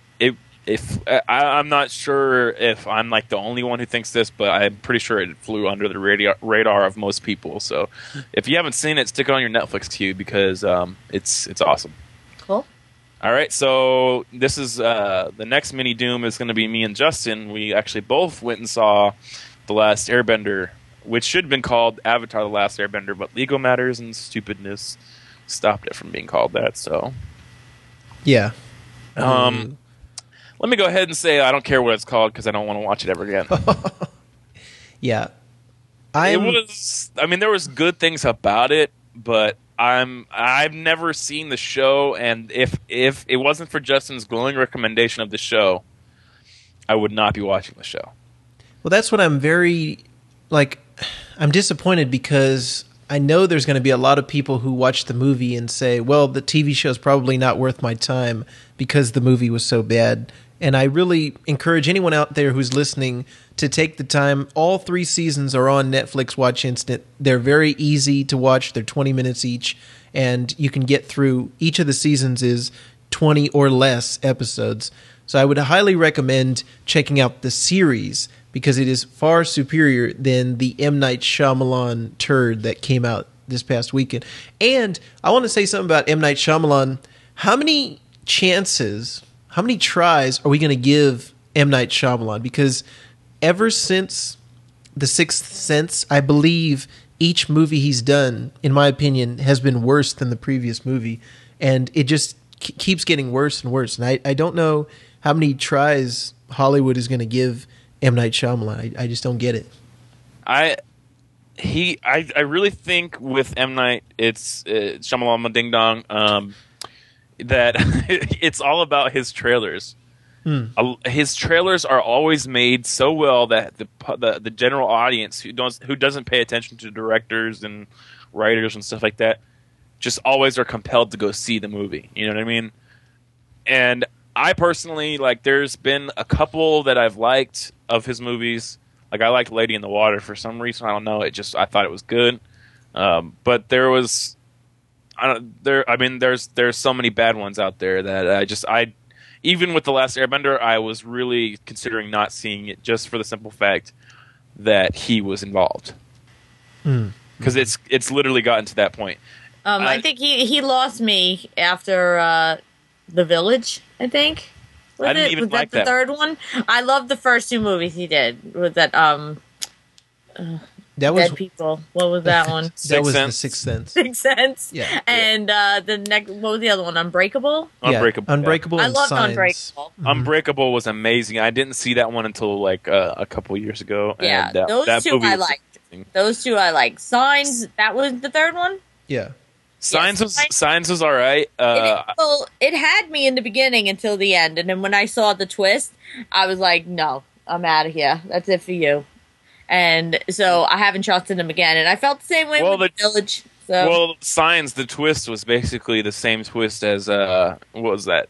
A: I'm not sure if I'm like the only one who thinks this, but I'm pretty sure it flew under the radar of most people. So, if you haven't seen it, stick it on your Netflix queue because it's awesome.
B: Cool.
A: All right, so this is the next mini Doom is going to be me and Justin. We actually both went and saw The Last Airbender, which should have been called Avatar: The Last Airbender, but legal matters and stupidness stopped it from being called that. So,
C: yeah.
A: Let me go ahead and say I don't care what it's called because I don't want to watch it ever again.
C: Yeah,
A: there was good things about it, but I've never seen the show, and if it wasn't for Justin's glowing recommendation of the show, I would not be watching the show.
C: Well, that's what I'm I'm disappointed because I know there's going to be a lot of people who watch the movie and say, well, the TV show is probably not worth my time because the movie was so bad. And I really encourage anyone out there who's listening to take the time. All 3 seasons are on Netflix Watch Instant. They're very easy to watch. They're 20 minutes each, and you can get through. Each of the seasons is 20 or less episodes. So I would highly recommend checking out the series because it is far superior than the M. Night Shyamalan turd that came out this past weekend. And I want to say something about M. Night Shyamalan. How many tries are we going to give M. Night Shyamalan? Because ever since The Sixth Sense, I believe each movie he's done, in my opinion, has been worse than the previous movie. And it just keeps getting worse and worse. And I don't know how many tries Hollywood is going to give M. Night Shyamalan. I just don't get it.
A: I really think with M. Night, it's Shyamalan Ding Dong, that it's all about his trailers. His trailers are always made so well that the general audience who doesn't pay attention to directors and writers and stuff like that just always are compelled to go see the movie. You know what I mean? And I personally, like, there's been a couple that I've liked of his movies. Like, I liked Lady in the Water for some reason. I don't know. I thought it was good. But there's so many bad ones out there that even with The Last Airbender, I was really considering not seeing it just for the simple fact that he was involved. Because it's literally gotten to that point.
B: I think he lost me after The Village, I think. Was that the third one? I loved the first 2 movies he did. Was that Dead People? What was that one?
C: That was The Sixth Sense.
B: Sixth Sense.
C: Yeah.
B: And the next, what was the other one? Unbreakable.
C: Unbreakable.
B: I
C: And
B: loved
C: Signs.
B: Unbreakable.
A: Unbreakable was amazing. I didn't see that one until like a couple years ago.
B: Yeah,
A: and
B: those
A: that
B: 2
A: movie
B: I
A: was
B: liked. Those two I like. Signs, that was the third one?
C: Yeah.
A: Signs was all right.
B: It had me in the beginning until the end, and then when I saw the twist, I was like, no, I'm out of here. That's it for you. And so I haven't trusted him again, and I felt the same way with the Village. So.
A: Well, Signs, the twist was basically the same twist as what was that?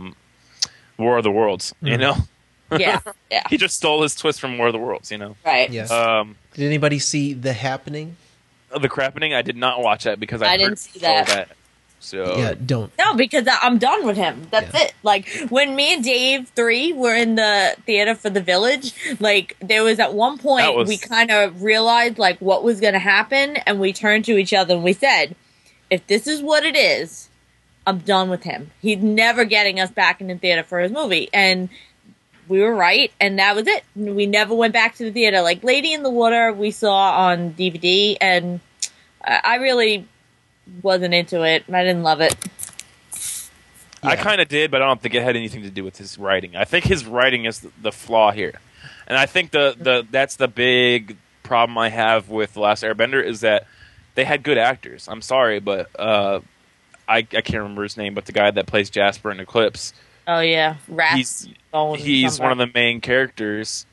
A: War of the Worlds. You know?
B: Yeah.
A: He just stole his twist from War of the Worlds. You know?
B: Right.
C: Yes. Did anybody see The Happening?
A: The Crappening? I did not watch that because I
B: didn't see that.
A: So
C: yeah, don't.
B: No, because I'm done with him. That's it. Like when me and Dave 3 were in the theater for The Village, like there was at one point we kind of realized like what was going to happen, and we turned to each other and we said, "If this is what it is, I'm done with him. He's never getting us back in the theater for his movie." And we were right, and that was it. We never went back to the theater. Like Lady in the Water, we saw on DVD, and I really wasn't into it. I didn't love it.
A: Yeah. I kind of did, but I don't think it had anything to do with his writing. I think his writing is the flaw here, and I think that's the big problem I have with The Last Airbender is that they had good actors. I'm sorry, but I can't remember his name, but the guy that plays Jasper in Eclipse.
B: Oh yeah,
A: he's one of the main characters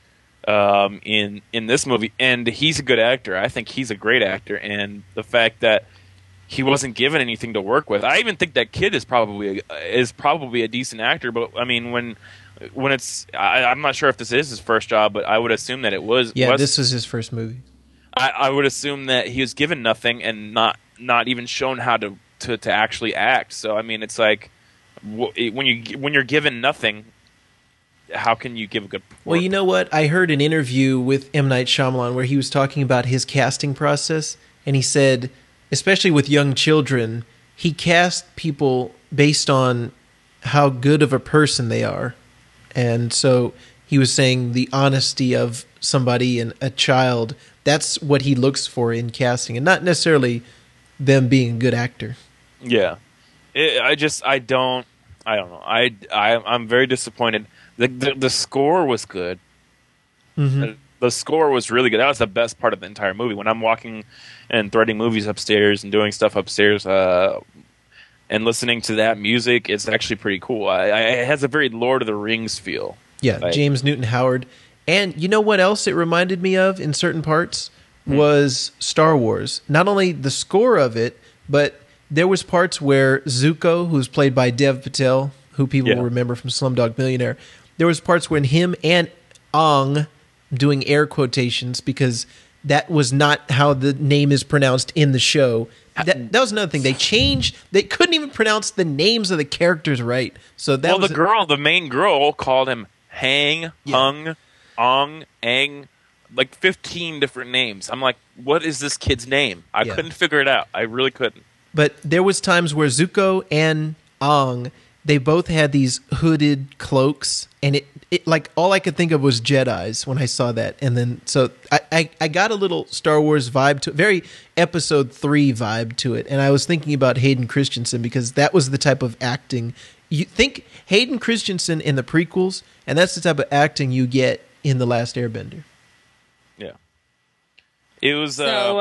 A: in this movie, and he's a good actor. I think he's a great actor, and the fact that he wasn't given anything to work with, I even think that kid is probably a decent actor. But I mean, when it's, I'm not sure if this is his first job, but I would assume that it was.
C: Yeah, this was his first movie.
A: I would assume that he was given nothing and not even shown how to actually act. So I mean, it's like, when you're given nothing, how can you give a good performance?
C: Well, you know what? I heard an interview with M. Night Shyamalan where he was talking about his casting process, and he said, especially with young children, he cast people based on how good of a person they are. And so he was saying the honesty of somebody and a child, that's what he looks for in casting, and not necessarily them being a good actor.
A: Yeah. I don't know. I'm very disappointed. The score was good.
C: Mm-hmm.
A: The score was really good. That was the best part of the entire movie. When I'm walking and threading movies upstairs and doing stuff upstairs, and listening to that music, it's actually pretty cool. It has a very Lord of the Rings feel.
C: Yeah, like, James Newton Howard. And you know what else it reminded me of in certain parts was Star Wars. Not only the score of it, but there was parts where Zuko, who's played by Dev Patel, who people will remember from Slumdog Millionaire, there was parts when him and Ong, doing air quotations because that was not how the name is pronounced in the show. That was another thing. They couldn't even pronounce the names of the characters right. So that
A: the main girl called him Hang, Hung, Ong, Ang, like 15 different names. I'm like, what is this kid's name? I couldn't figure it out. I really couldn't.
C: But there was times where Zuko and Ong, they both had these hooded cloaks, and it like all I could think of was Jedis when I saw that. And then so I got a little Star Wars vibe to it, very Episode 3 vibe to it. And I was thinking about Hayden Christensen because that was the type of acting you think Hayden Christensen in the prequels, and that's the type of acting you get in The Last Airbender.
A: Yeah. It was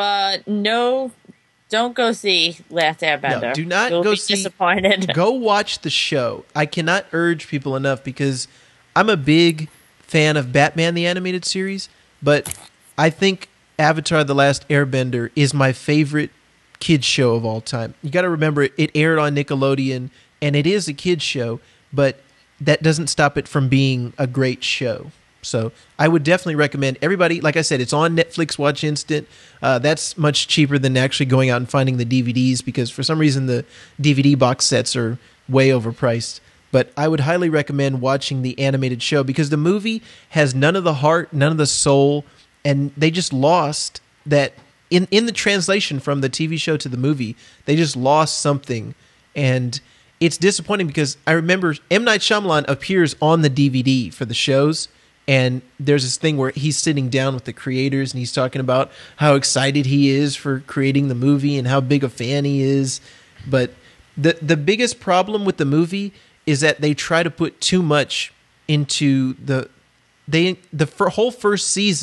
B: no. Don't go see Last Airbender.
C: No, do not
B: You'll
C: go
B: be
C: see.
B: Disappointed.
C: Go watch the show. I cannot urge people enough because I'm a big fan of Batman the Animated Series, but I think Avatar: The Last Airbender is my favorite kids show of all time. You got to remember it aired on Nickelodeon, and it is a kids show, but that doesn't stop it from being a great show. So I would definitely recommend everybody. Like I said, it's on Netflix Watch Instant. That's much cheaper than actually going out and finding the DVDs because for some reason the DVD box sets are way overpriced. But I would highly recommend watching the animated show because the movie has none of the heart, none of the soul, and they just lost that in the translation from the TV show to the movie. They just lost something, and it's disappointing because I remember M. Night Shyamalan appears on the DVD for the shows. And there's this thing where he's sitting down with the creators and he's talking about how excited he is for creating the movie and how big a fan he is. But the biggest problem with the movie is that they try to put too much into the whole first season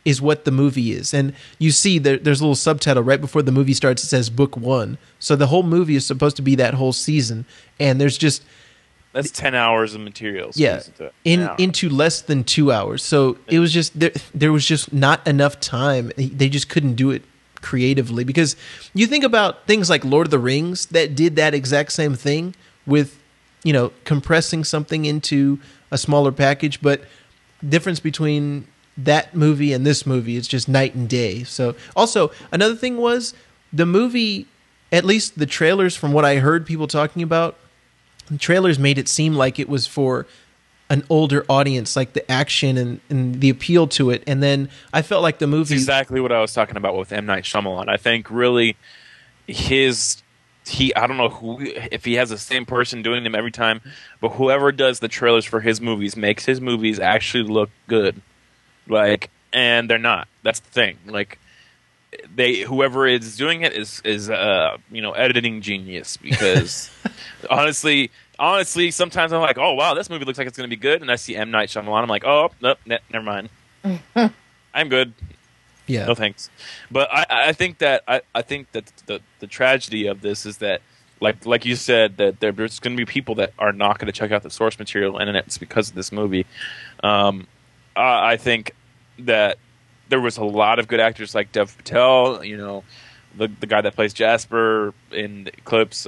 C: is what the movie is. And you see there's a little subtitle right before the movie starts. It says book 1. So the whole movie is supposed to be that whole season. And there's just...
A: That's 10 hours of materials.
C: Yeah, into less than 2 hours. So it was just... There was just not enough time. They just couldn't do it creatively. Because you think about things like Lord of the Rings that did that exact same thing with, compressing something into a smaller package. But difference between that movie and this movie is just night and day. So also another thing was the movie, at least the trailers from what I heard people talking about, the trailers made it seem like it was for an older audience, like the action and the appeal to it. And then I felt like the movie...
A: That's exactly what I was talking about with M. Night Shyamalan. I think really I don't know if he has the same person doing them every time, but whoever does the trailers for his movies makes his movies actually look good. And they're not. That's the thing. Whoever is doing it is editing genius, because honestly, sometimes I'm like, oh wow, this movie looks like it's going to be good, and I see M. Night Shyamalan, I'm like, oh nope, never mind. I'm good.
C: Yeah,
A: no thanks. But I think that the tragedy of this is that, like you said, that there's going to be people that are not going to check out the source material, and it's because of this movie. I think that there was a lot of good actors like Dev Patel, the guy that plays Jasper in Eclipse.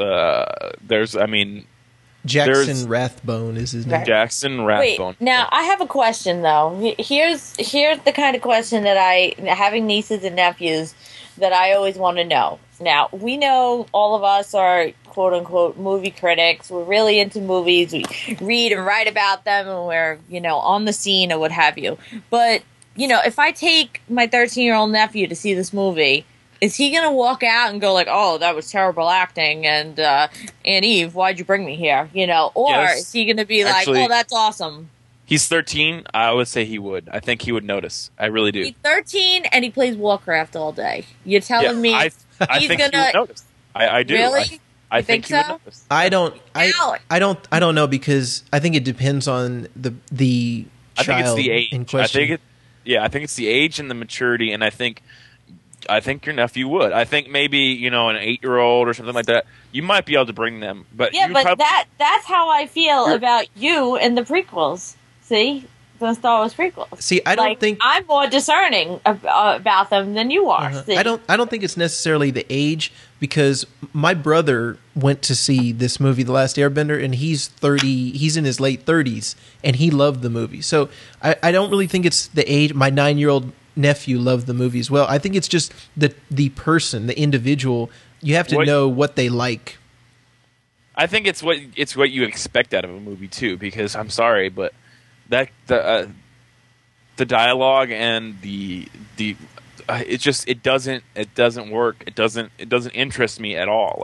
C: Jackson Rathbone is his name.
A: Jackson Rathbone.
B: Wait, now I have a question though. Here's the kind of question that having nieces and nephews, that I always want to know. Now, we know all of us are quote unquote movie critics. We're really into movies. We read and write about them, and we're, on the scene or what have you. But, if I take my 13-year-old nephew to see this movie, is he going to walk out and go like, oh, that was terrible acting, and Aunt Eve, why'd you bring me here? Or
A: yes.
B: is he going to be like, oh, that's awesome?
A: He's 13. I would say he would. I think he would notice. I really do.
B: He's 13 and he plays Warcraft all day. You're telling me
A: I think
B: gonna...
A: he would notice. I do.
B: Really?
A: I think
B: so?
A: He would notice.
C: I don't know, because I think it depends on the child.
A: I think it's the age.
C: In question.
A: I think it's the age and the maturity, and I think your nephew would. I think maybe, an 8-year-old or something like that, you might be able to bring them. But
B: that's how I feel about you and the prequels. See? The Star Wars prequels.
C: See, I don't think
B: I'm more discerning about them than you are.
C: I don't think it's necessarily the age, because my brother went to see this movie, The Last Airbender, and he's 30. He's in his late 30s, and he loved the movie. So I don't really think it's the age. My 9-year-old nephew loved the movie as well. I think it's just the person, the individual. You have to know what they like.
A: I think it's what you expect out of a movie too. Because I'm sorry, but that the dialogue and the it doesn't work. It doesn't interest me at all.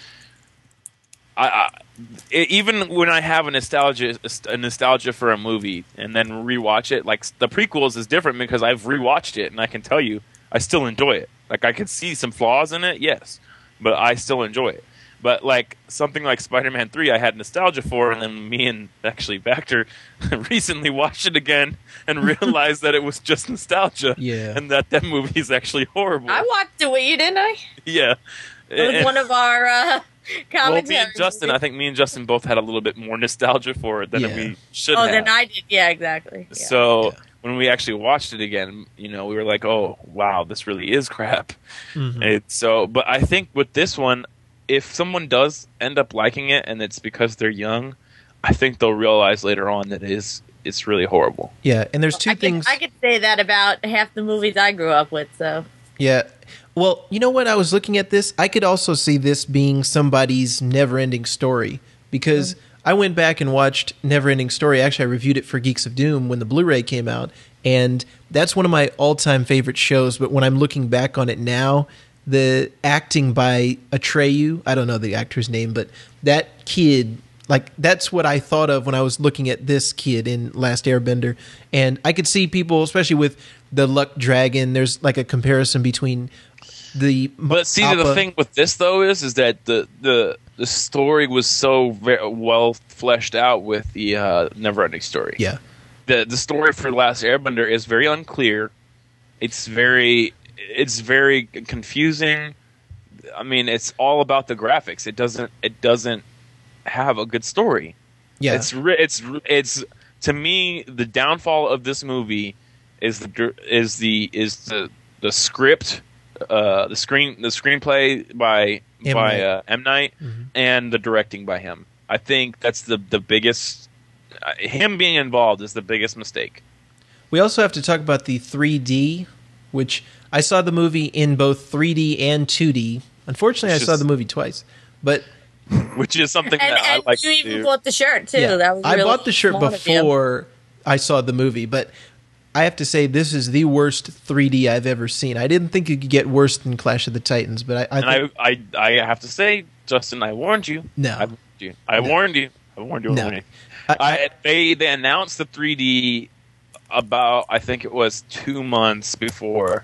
A: Even when I have a nostalgia for a movie and then rewatch it, like the prequels is different because I've rewatched it and I can tell you I still enjoy it. Like I could see some flaws in it, yes, but I still enjoy it. But like something like Spider-Man 3, I had nostalgia for, and then me and actually Baxter recently watched it again and realized that it was just nostalgia, and that movie is actually horrible.
B: I watched it with you, didn't I?
A: Yeah,
B: it was one of our commentaries.
A: I think me and Justin both had a little bit more nostalgia for it than we should have.
B: Oh, than I did. Yeah, exactly. Yeah.
A: So when we actually watched it again, we were like, "Oh, wow, this really is crap." Mm-hmm. But I think with this one, if someone does end up liking it and it's because they're young, I think they'll realize later on that it's really horrible.
C: Yeah, and there's two things.
B: I could say that about half the movies I grew up with. So
C: yeah. Well, you know what? I was looking at this. I could also see this being somebody's never-ending story, because I went back and watched Never-Ending Story. Actually, I reviewed it for Geeks of Doom when the Blu-ray came out, and that's one of my all-time favorite shows. But when I'm looking back on it now, the acting by Atreyu, I don't know the actor's name, but that kid, like, that's what I thought of when I was looking at this kid in Last Airbender. And I could see people, especially with the Luck Dragon, there's like a comparison between the...
A: But see, the thing with this, though, is that the story was so very well fleshed out with the Never-Ending Story.
C: Yeah.
A: The story for Last Airbender is very unclear. It's very confusing. I mean, it's all about the graphics. It doesn't have a good story.
C: Yeah,
A: it's to me the downfall of this movie is the script, the screenplay by M. Night, and the directing by him. I think that's the biggest. Him being involved is the biggest mistake.
C: We also have to talk about the 3D, which I saw the movie in both 3D and 2D. Unfortunately, I saw the movie twice, but
A: which is something that I like to do.
B: You even bought the shirt too.
C: Yeah,
B: that was
C: I
B: really
C: bought the shirt before I saw the movie, but I have to say this is the worst 3D I've ever seen. I didn't think it could get worse than Clash of the Titans, but
A: I have to say, Justin, I warned you.
C: No,
A: I warned you.
C: No.
A: They announced the 3D about, I think it was 2 months before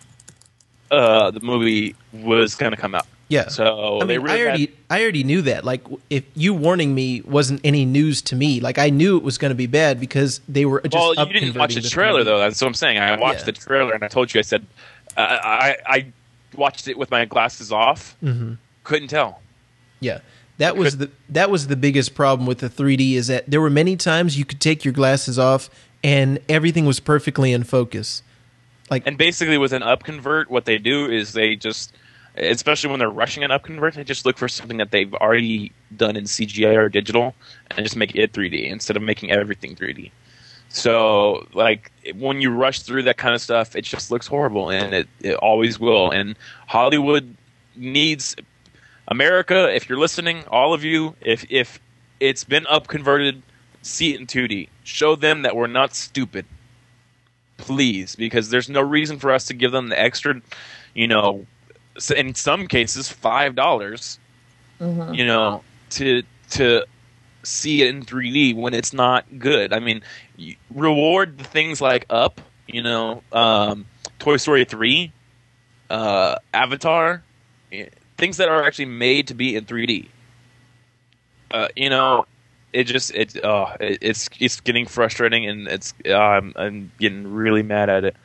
A: the movie was going to come out.
C: Yeah.
A: So
C: I mean, I already knew that. Like, if you warning me wasn't any news to me. Like, I knew it was going to be bad because they were just
A: Well, you didn't watch the trailer, though. That's what I'm saying. I watched the trailer, and I told you, I said, I watched it with my glasses off. Mm-hmm. Couldn't tell.
C: Yeah. That was the biggest problem with the 3D is that there were many times you could take your glasses off and everything was perfectly in focus.
A: And basically with an upconvert, what they do is they just, especially when they're rushing an upconvert, they just look for something that they've already done in CGI or digital and just make it 3D instead of making everything 3D. So, like, when you rush through that kind of stuff, it just looks horrible, and it always will. And Hollywood needs... America, if you're listening, all of you, if it's been upconverted, see it in 2D. Show them that we're not stupid. Please, because there's no reason for us to give them the extra, in some cases, $5, to see it in 3D when it's not good. I mean, reward the things like Up, Toy Story 3, Avatar, things that are actually made to be in 3D. It's getting frustrating, and I'm getting really mad at it.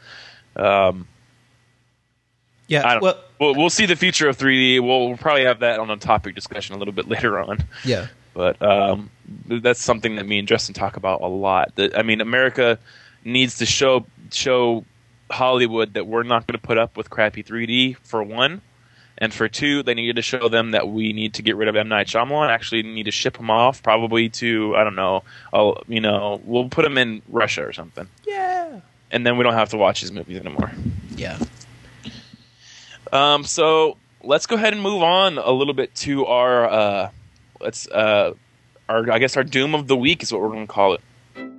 A: We'll see the future of 3D. We'll probably have that on a topic discussion a little bit later on.
C: Yeah,
A: but that's something that me and Justin talk about a lot. America needs to show Hollywood that we're not going to put up with crappy 3D for one. And for two, they needed to show them that we need to get rid of M. Night Shyamalan. Actually, need to ship him off, probably to, I don't know. We'll put him in Russia or something.
C: Yeah.
A: And then we don't have to watch his movies anymore.
C: Yeah.
A: So let's go ahead and move on a little bit to our Doom of the Week is what we're going to call it.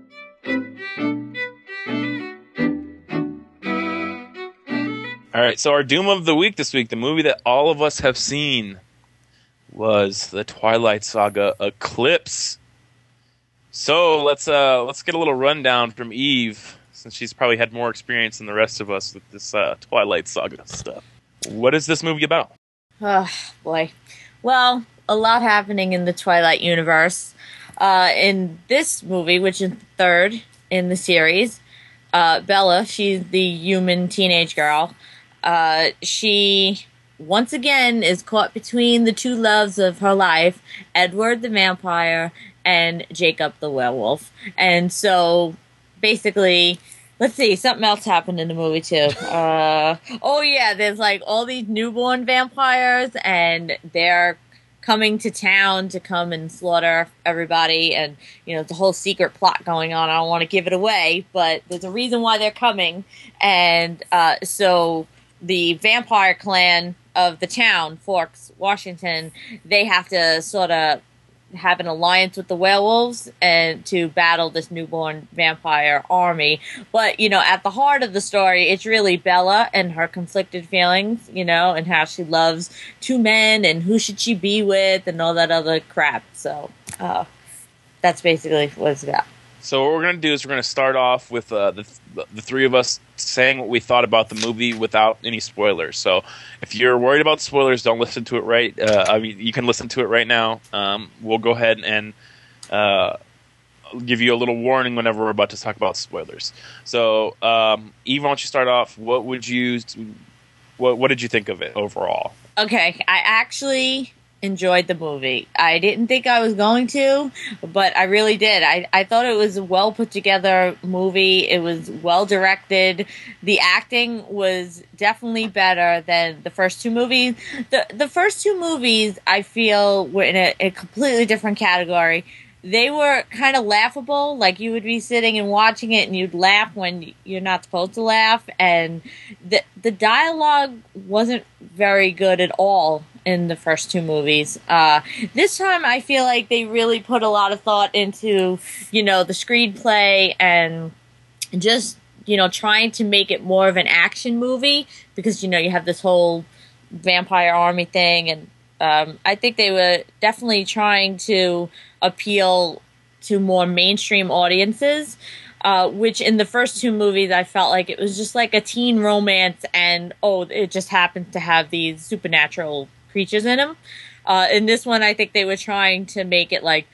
A: All right, so our Doom of the Week this week, the movie that all of us have seen, was the Twilight Saga Eclipse. So let's get a little rundown from Eve, since she's probably had more experience than the rest of us with this Twilight Saga stuff. What is this movie about?
B: Oh, boy. Well, a lot happening in the Twilight universe. In this movie, which is the third in the series, Bella, she's the human teenage girl. She, once again, is caught between the two loves of her life, Edward the vampire and Jacob the werewolf. And so, basically, let's see, something else happened in the movie, too. There's, like, all these newborn vampires, and they're coming to town to come and slaughter everybody, and, it's a whole secret plot going on. I don't want to give it away, but there's a reason why they're coming. And so the vampire clan of the town, Forks, Washington, they have to sort of have an alliance with the werewolves and to battle this newborn vampire army. But, at the heart of the story, it's really Bella and her conflicted feelings, and how she loves two men and who should she be with and all that other crap. So that's basically what it's about.
A: So what we're going to do is we're going to start off with the three of us saying what we thought about the movie without any spoilers. So if you're worried about spoilers, don't listen to it you can listen to it right now. We'll go ahead and give you a little warning whenever we're about to talk about spoilers. So, Eve, why don't you start off? What did you think of it overall?
B: Okay, I actually enjoyed the movie. I didn't think I was going to, but I really did. I thought it was a well put together movie. It was well directed. The acting was definitely better than the first two movies. The first two movies, I feel, were in a completely different category. They were kind of laughable, like you would be sitting and watching it and you'd laugh when you're not supposed to laugh, and the dialogue wasn't very good at all in the first two movies. This time I feel like they really put a lot of thought into, the screenplay and just, trying to make it more of an action movie because, you have this whole vampire army thing, and I think they were definitely trying to appeal to more mainstream audiences, which in the first two movies I felt like it was just like a teen romance, and it just happened to have these supernatural creatures in them. In this one, I think they were trying to make it like,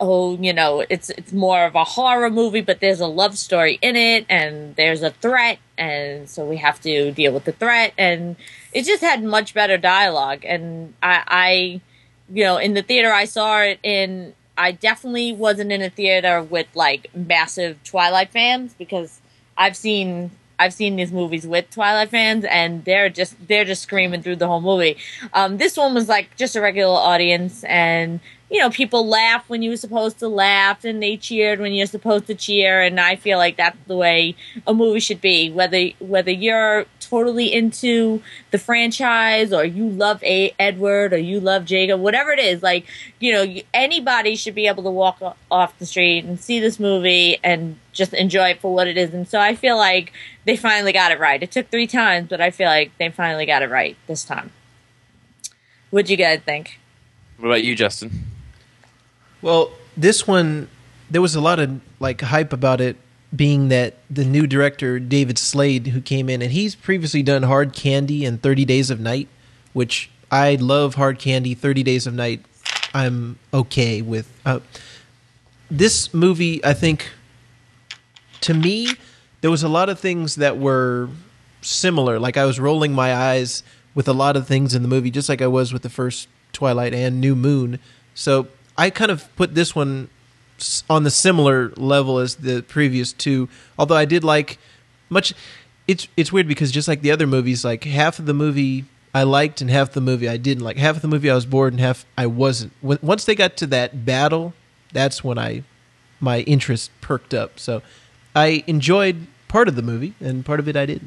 B: it's more of a horror movie, but there's a love story in it, and there's a threat, and so we have to deal with the threat, and it just had much better dialogue. And I in the theater I saw it in, I definitely wasn't in a theater with like massive Twilight fans, because I've seen these movies with Twilight fans, and they're just screaming through the whole movie. This one was like just a regular audience, and people laugh when you were supposed to laugh, and they cheered when you're supposed to cheer, and I feel like that's the way a movie should be. Whether you're totally into the franchise, or you love Edward, or you love Jacob, whatever it is, like, anybody should be able to walk off the street and see this movie and just enjoy it for what it is. And so I feel like they finally got it right. It took 3 times, but I feel like they finally got it right this time. What'd you guys think?
A: What about you, Justin?
C: Well, this one, there was a lot of like hype about it being that the new director, David Slade, who came in, and he's previously done Hard Candy and 30 Days of Night, which I love. Hard Candy, 30 Days of Night, I'm okay with. This movie, I think, to me, there was a lot of things that were similar. Like I was rolling my eyes with a lot of things in the movie, just like I was with the first Twilight and New Moon. So I kind of put this one on the similar level as the previous two, although I did like much. It's weird because just like the other movies, like half of the movie I liked and half the movie I didn't like. Half of the movie I was bored and half I wasn't. Once they got to that battle, that's when my interest perked up. So I enjoyed part of the movie and part of it I didn't.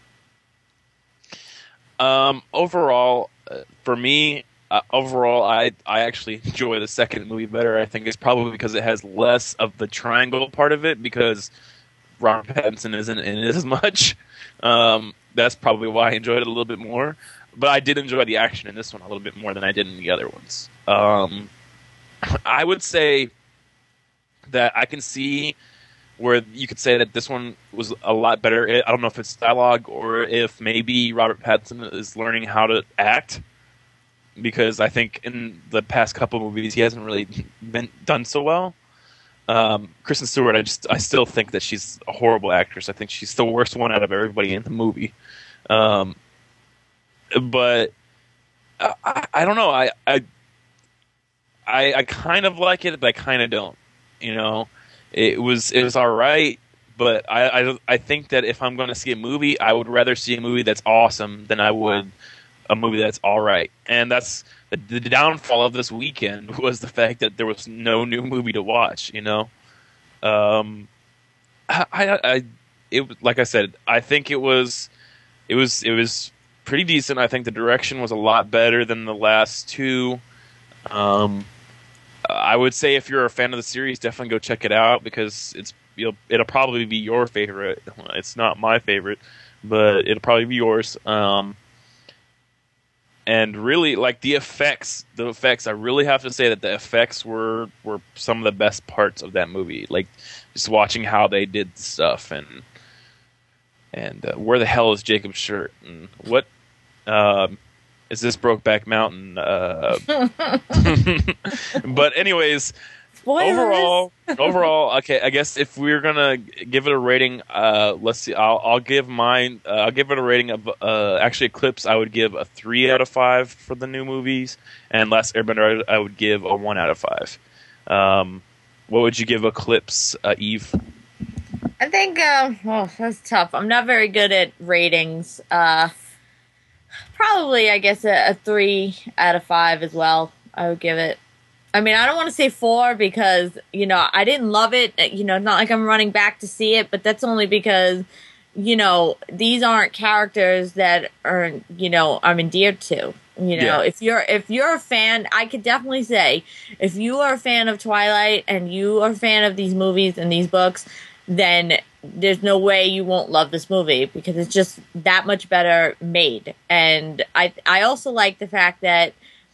A: Overall, for me, I actually enjoy the second movie better. I think it's probably because it has less of the triangle part of it, because Robert Pattinson isn't in it as much. That's probably why I enjoyed it a little bit more. But I did enjoy the action in this one a little bit more than I did in the other ones. I would say that I can see where you could say that this one was a lot better. I don't know if it's dialogue or if maybe Robert Pattinson is learning how to act, because I think in the past couple movies he hasn't really done so well. Kristen Stewart, I still think that she's a horrible actress. I think she's the worst one out of everybody in the movie. But I don't know. I kind of like it, but I kind of don't. It was all right, but I think that if I'm going to see a movie, I would rather see a movie that's awesome than I would a movie that's all right. And that's the downfall of this weekend, was the fact that there was no new movie to watch. Like I said, I think it was pretty decent. I think the direction was a lot better than the last two. I would say if you're a fan of the series, definitely go check it out, because it'll probably be your favorite. It's not my favorite, but it'll probably be yours. And really, like the effects, I really have to say that the effects were some of the best parts of that movie. Like just watching how they did stuff, and where the hell is Jacob's shirt, and what is this Brokeback Mountain? But anyways,
B: Spoilers.
A: Overall, okay. I guess if we're gonna give it a rating, let's see. I'll give mine. I'll give it a rating of actually Eclipse. I would give a 3 out of 5 for the new movies, and Last Airbender I would give a 1 out of 5. What would you give Eclipse, Eve?
B: I think, that's tough. I'm not very good at ratings. Probably, I guess, a 3 out of 5 as well. I would give it. I mean, I don't want to say 4 because, I didn't love it. Not like I'm running back to see it, but that's only because, these aren't characters that are, I'm endeared to. If you're a fan, I could definitely say, if you are a fan of Twilight and you are a fan of these movies and these books, then there's no way you won't love this movie because it's just that much better made. And I also like the fact that,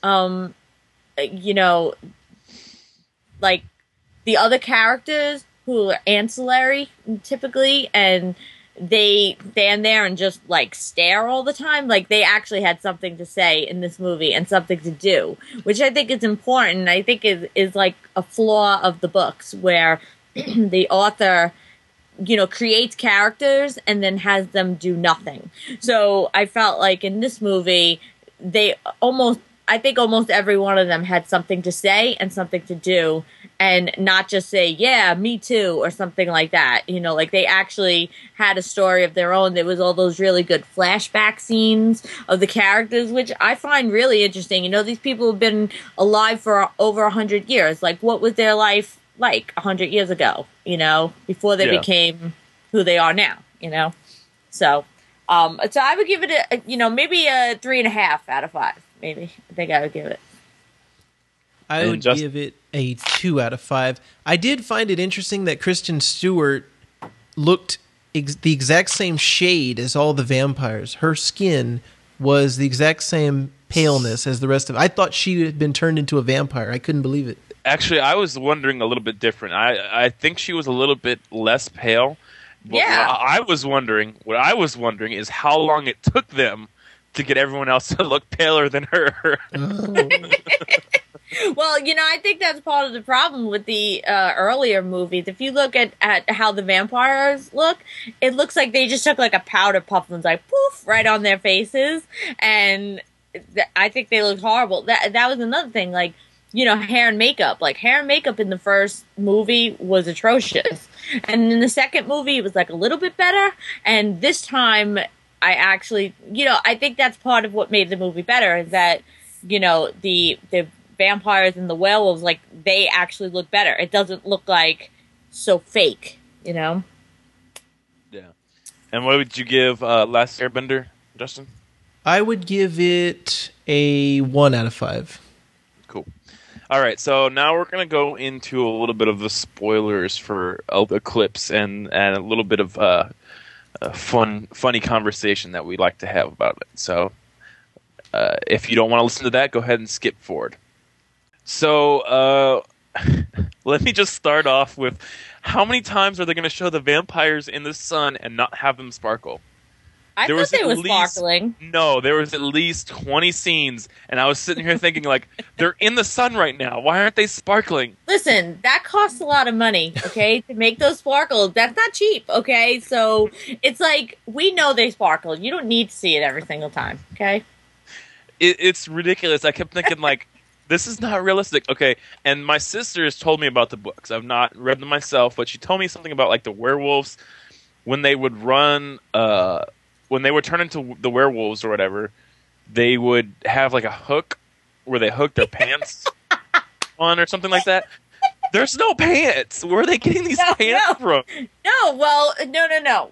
B: like the other characters who are ancillary typically, and they stand there and just like stare all the time. Like they actually had something to say in this movie and something to do, which I think is important. I think is like a flaw of the books where the author, creates characters and then has them do nothing. So I felt like in this movie, I think almost every one of them had something to say and something to do, and not just say, yeah, me too, or something like that. Like they actually had a story of their own. There was all those really good flashback scenes of the characters, which I find really interesting. These people have been alive for over 100 years. Like, what was their life like 100 years ago, before they became who they are now, So, so I would give it maybe a 3.5 out of 5. Maybe. I think I would give it.
C: I would give it a 2 out of 5. I did find it interesting that Kristen Stewart looked the exact same shade as all the vampires. Her skin was the exact same paleness as the rest of. I thought she had been turned into a vampire. I couldn't believe it.
A: Actually, I was wondering a little bit different. I think she was a little bit less pale. But
B: yeah.
A: What I was wondering is how long it took them to get everyone else to look paler than her.
C: Oh.
B: Well, I think that's part of the problem with the earlier movies. If you look at how the vampires look, it looks like they just took like a powder puff and was like poof right on their faces, and I think they look horrible. That was another thing, like hair and makeup. Like hair and makeup in the first movie was atrocious, and in the second movie it was like a little bit better, and this time I actually, I think that's part of what made the movie better is that the vampires and the werewolves, like, they actually look better. It doesn't look like so fake,
A: Yeah. And what would you give Last Airbender, Justin?
C: I would give it a 1 out of 5.
A: Cool. All right, so now we're going to go into a little bit of the spoilers for Eclipse and a little bit of a funny conversation that we like to have about it. So if you don't want to listen to that, go ahead and skip forward. So let me just start off with how many times are they going to show the vampires in the sun and not have them sparkle?
B: I thought they were sparkling.
A: No, there was at least 20 scenes, and I was sitting here thinking, like, they're in the sun right now. Why aren't they sparkling?
B: Listen, that costs a lot of money, okay, to make those sparkle. That's not cheap, okay? So it's like, we know they sparkle. You don't need to see it every single time, okay?
A: It's ridiculous. I kept thinking, like, this is not realistic. Okay, and my sister has told me about the books. I've not read them myself, but she told me something about, like, the werewolves, when they would run... when they would turn into the werewolves or whatever, they would have like a hook where they hook their pants on or something like that. There's no pants. Where are they getting these pants from?
B: No, well, no.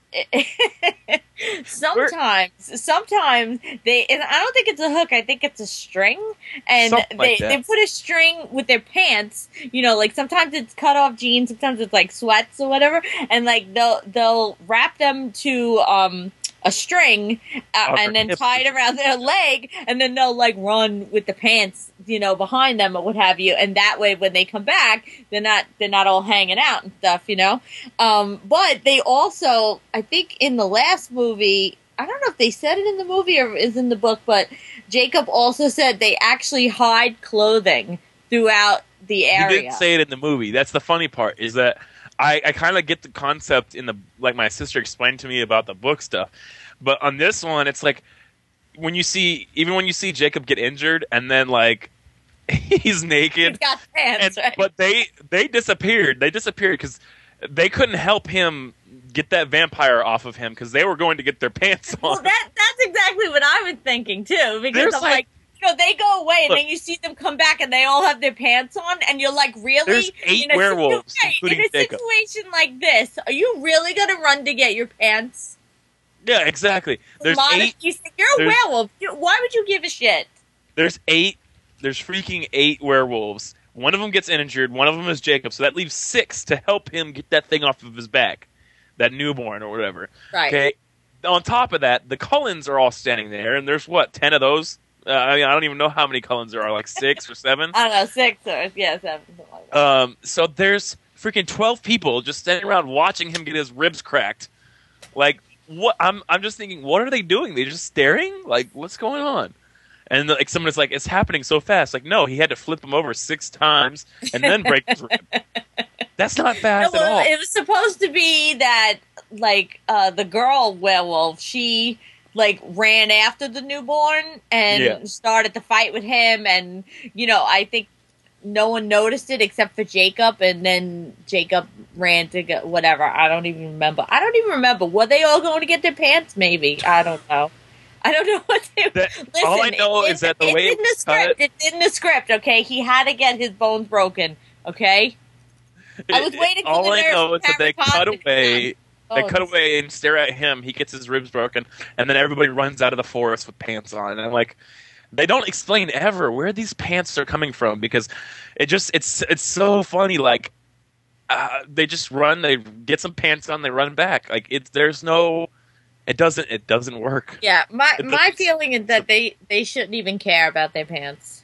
B: Sometimes they, and I don't think it's a hook. I think it's a string, and they put a string with their pants. Like sometimes it's cut off jeans, sometimes it's like sweats or whatever, and like they'll wrap them to a string and then tie it around their leg, and then they'll like run with the pants, behind them or what have you, and that way when they come back, they're not all hanging out and stuff, But they also, I think in the last movie, I don't know if they said it in the movie or is in the book, but Jacob also said they actually hide clothing throughout the area.
A: He didn't say it in the movie. That's the funny part, is that I kind of get the concept in the, like my sister explained to me about the book stuff. But on this one, it's like when you see Jacob get injured and then like he's naked.
B: He's got pants, right?
A: But they disappeared. They disappeared because they couldn't help him get that vampire off of him because they were going to get their pants on.
B: Well, that's exactly what I was thinking too. Because
A: There's
B: I'm like, they go away and then you see them come back and they all have their pants on, and you're like, really?
A: There's 8 werewolves, including
B: in a
A: Jacob.
B: situation like this, are you really going to run to get your pants?
A: Yeah, exactly. There's 8.
B: You're a werewolf. Why would you give a shit?
A: There's 8. There's freaking 8 werewolves. One of them gets injured. One of them is Jacob. So that leaves 6 to help him get that thing off of his back, that newborn or whatever.
B: Right.
A: Okay. On top of that, the Cullens are all standing there, and there's 10 of those. I don't even know how many Cullens there are, like 6 or 7.
B: I don't know, 6 or 7. Something like that.
A: So there's freaking 12 people just standing around watching him get his ribs cracked. Like, what? I'm just thinking, what are they doing? They just staring? Like, what's going on? And like someone's like, it's happening so fast. Like, no, he had to flip him over 6 times and then break his rib. That's not fast at all.
B: It was supposed to be that, like, the girl werewolf, she like ran after the newborn and started to fight with him, and I think no one noticed it except for Jacob, and then Jacob ran to go whatever. I don't even remember. Were they all going to get their pants? Maybe. I don't know. I don't know what they listen,
A: all I know is that the way
B: it's in the script. It's in the script, okay? He had to get his bones broken, okay? I was waiting for
A: all
B: the
A: I
B: nurse
A: know is that they cut away. They cut
B: Oh.
A: away and stare at him. He gets his ribs broken, and then everybody runs out of the forest with pants on. And I'm like, they don't explain ever where these pants are coming from, because it's so funny. Like they just run, they get some pants on, they run back. Like it doesn't work.
B: Yeah, my feeling is that they shouldn't even care about their pants.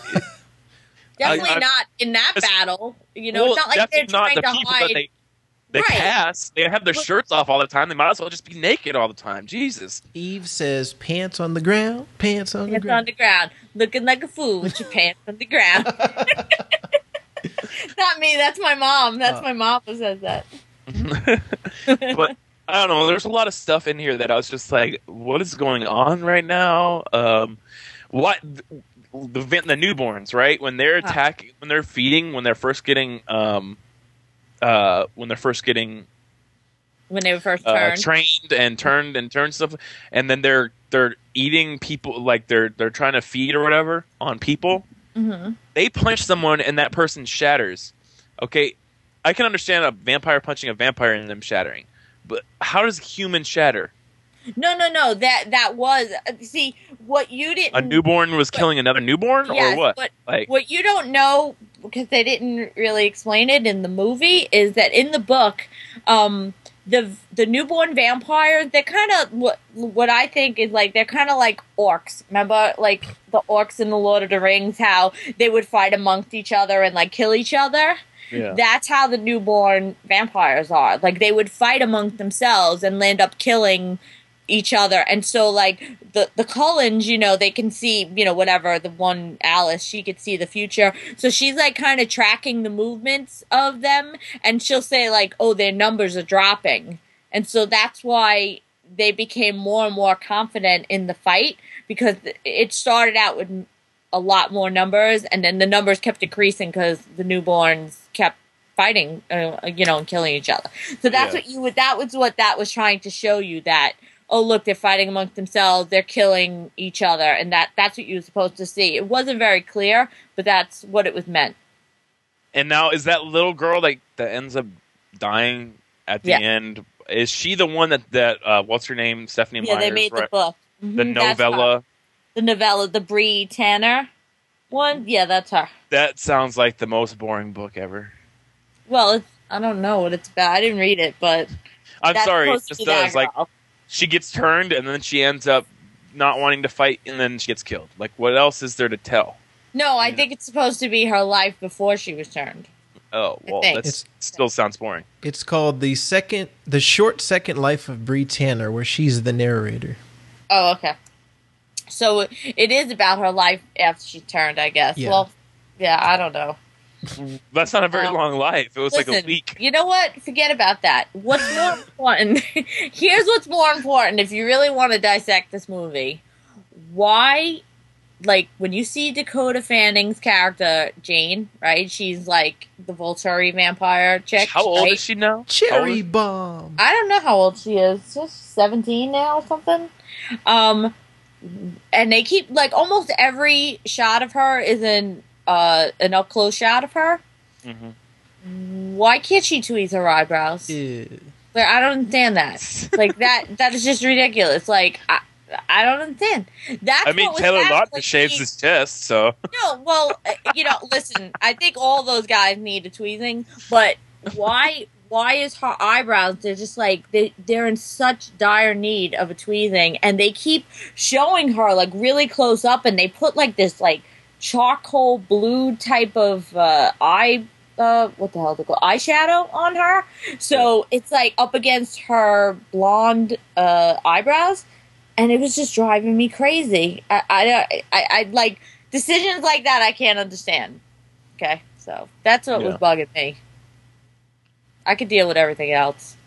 B: Definitely not in that battle. It's not like they're trying to hide.
A: They cast. They have their shirts off all the time. They might as well just be naked all the time. Jesus.
C: Eve says, "Pants on the ground, pants on the ground."
B: On the ground, looking like a fool with your pants on the ground. Not me. That's my mom. That's my mom who says that.
A: But I don't know. There's a lot of stuff in here that I was just like, "What is going on right now?" What the newborns, right? When they're attacking, when they're feeding, when they were first trained and turned stuff, and then they're eating people, like they're trying to feed or whatever on people.
B: Mm-hmm.
A: They punch someone and that person shatters. Okay, I can understand a vampire punching a vampire and them shattering, but how does a human shatter?
B: No. That was see what you didn't.
A: A newborn was killing another newborn, or what?
B: But
A: like
B: what you don't know, because they didn't really explain it in the movie, is that in the book, the newborn vampires, they're kind of what I think is like, they're kind of like orcs. Remember, like the orcs in the Lord of the Rings, how they would fight amongst each other and like kill each other.
A: Yeah.
B: That's how the newborn vampires are. Like they would fight amongst themselves and end up killing each other. And so like the Cullens, they can see, whatever, the one Alice, she could see the future. So she's like kind of tracking the movements of them, and she'll say like, oh, their numbers are dropping. And so that's why they became more and more confident in the fight, because it started out with a lot more numbers, and then the numbers kept decreasing because the newborns kept fighting, and killing each other. So that's what that was trying to show you, that, oh, look, they're fighting amongst themselves, they're killing each other, and that's what you were supposed to see. It wasn't very clear, but that's what it was meant.
A: And now, is that little girl that ends up dying at the end, is she the one that what's her name, Stephanie Myers?
B: Yeah, they made the book.
A: The novella?
B: The novella, the Bree Tanner one? Yeah, that's her.
A: That sounds like the most boring book ever.
B: Well, I don't know what it's about. I didn't read it, but
A: I'm sorry, it just does. Like, she gets turned, and then she ends up not wanting to fight, and then she gets killed. Like, what else is there to tell?
B: No, I think it's supposed to be her life before she was turned.
A: Oh, well, that still sounds boring.
C: It's called the short second life of Bree Tanner, where she's the narrator.
B: Oh, okay. So it is about her life after she turned, I guess.
C: Yeah.
B: Well, yeah, I don't know.
A: That's not a very
B: Oh.
A: long life. It was like a
B: Listen,
A: week.
B: You know what? Forget about that. What's more important? Here's what's more important if you really want to dissect this movie. Why, like, when you see Dakota Fanning's character, Jane, right? She's like the Volturi vampire chick.
A: How old
B: right?
A: is she now?
C: Cherry bomb.
B: I don't know how old she is. She's 17 now or something. And they keep, like, almost every shot of her is an up close shot of her.
A: Mm-hmm.
B: Why can't she tweeze her eyebrows?
C: Ew.
B: Like, I don't understand that. Like, that is just ridiculous. Like, I don't understand. That's
A: I mean,
B: what was
A: Taylor
B: bad,
A: Lautner
B: like,
A: shaves his chest, so
B: No, well, listen, I think all those guys need a tweezing, but why is her eyebrows, they're just like, they're in such dire need of a tweezing, and they keep showing her, like, really close up, and they put, like, this, like, charcoal blue type of what the hell is it called? Eyeshadow on her. So it's like up against her blonde eyebrows, and it was just driving me crazy. I like decisions like that. I can't understand. Okay, so that's what was bugging me. I could deal with everything else.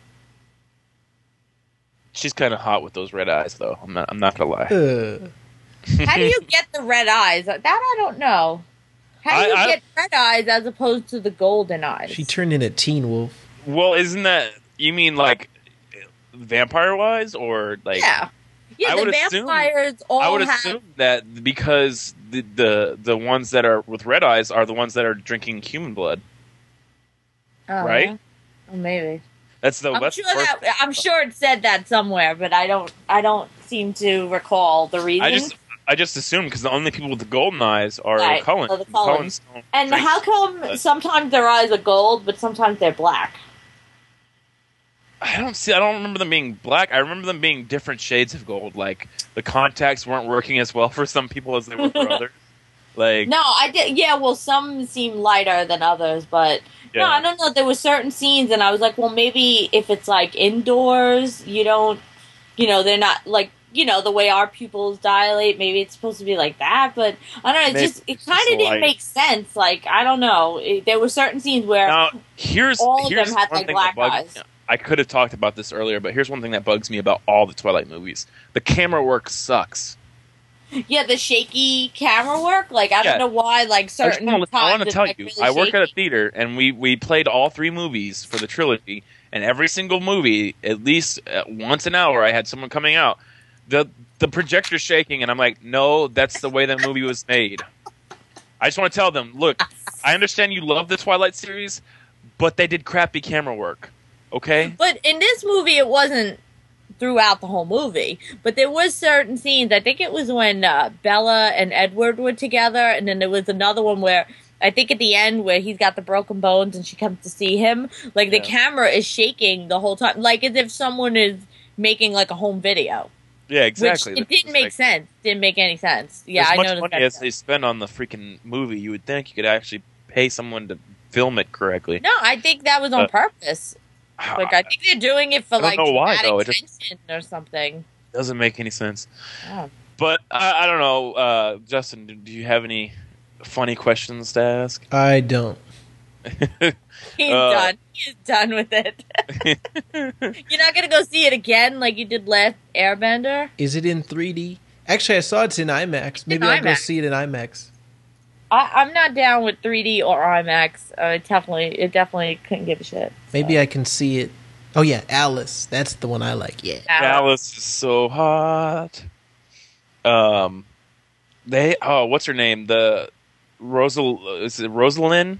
A: she's kind of hot with those red eyes, though. I'm not gonna lie.
B: How do you get the red eyes? That I don't know. How do you get red eyes as opposed to the golden eyes?
C: She turned into Teen Wolf.
A: Well, isn't that, you mean like vampire wise, or like?
B: Yeah,
A: I
B: the
A: would
B: vampires
A: assume,
B: all
A: I would
B: have.
A: assume that because the ones that are with red eyes are the ones that are drinking human blood,
B: Oh,
A: right?
B: yeah? Oh, maybe.
A: That's the.
B: I'm sure it said that somewhere, but I don't seem to recall the reason.
A: I just assumed because the only people with the golden eyes are
B: Right,
A: Cullen.
B: so the Cullens.
A: don't
B: And
A: drink
B: how come
A: blood.
B: sometimes their eyes are gold, but sometimes they're black?
A: I don't remember them being black. I remember them being different shades of gold. Like the contacts weren't working as well for some people as they were for others. Like
B: No, I did. Yeah, well, some seem lighter than others, but no, I don't know. There were certain scenes, and I was like, well, maybe if it's like indoors, you don't, they're not like. The way our pupils dilate, maybe it's supposed to be like that, but I don't know. It kind of didn't make sense. Like, I don't know. There were certain scenes where
A: here's
B: all of them had
A: one
B: like
A: thing
B: black
A: that bugs
B: eyes.
A: me. I could have talked about this earlier, but here's one thing that bugs me about all the Twilight movies: the camera work sucks.
B: Yeah, the shaky camera work. Like, I don't know why. Like certain times,
A: I want to tell you,
B: really
A: I work at a
B: shaky.
A: theater, and we played all 3 movies for the trilogy, and every single movie, at least once an hour, I had someone coming out. The projector's shaking, and I'm like, no, that's the way that movie was made. I just want to tell them, look, I understand you love the Twilight series, but they did crappy camera work, okay?
B: But in this movie, it wasn't throughout the whole movie. But there was certain scenes. I think it was when Bella and Edward were together, and then there was another one where I think at the end where he's got the broken bones and she comes to see him. Like the camera is shaking the whole time, like as if someone is making like a home video.
A: Yeah, exactly.
B: Which it didn't make sense. Didn't make any sense. Yeah,
A: as
B: I
A: much
B: noticed
A: money
B: that.
A: as they spend on the freaking movie, you would think you could actually pay someone to film it correctly.
B: No, I think that was on purpose. Like I think they're doing it for
A: I don't
B: like
A: know why,
B: dramatic
A: though. It just
B: tension or something.
A: doesn't make any sense.
B: Oh.
A: But I don't know, Justin. Do you have any funny questions to ask?
C: I don't.
B: He's done. He's done with it. You're not gonna go see it again like you did last Airbender?
C: Is it in 3D? Actually, I saw it's in IMAX. Maybe I'll go
B: IMAX.
C: see it in IMAX.
B: I'm not down with 3D or IMAX. It definitely couldn't give a shit.
C: Maybe I can see it. Oh yeah, Alice. That's the one I like. Yeah.
A: Alice is so hot. What's her name? Is it Rosalind?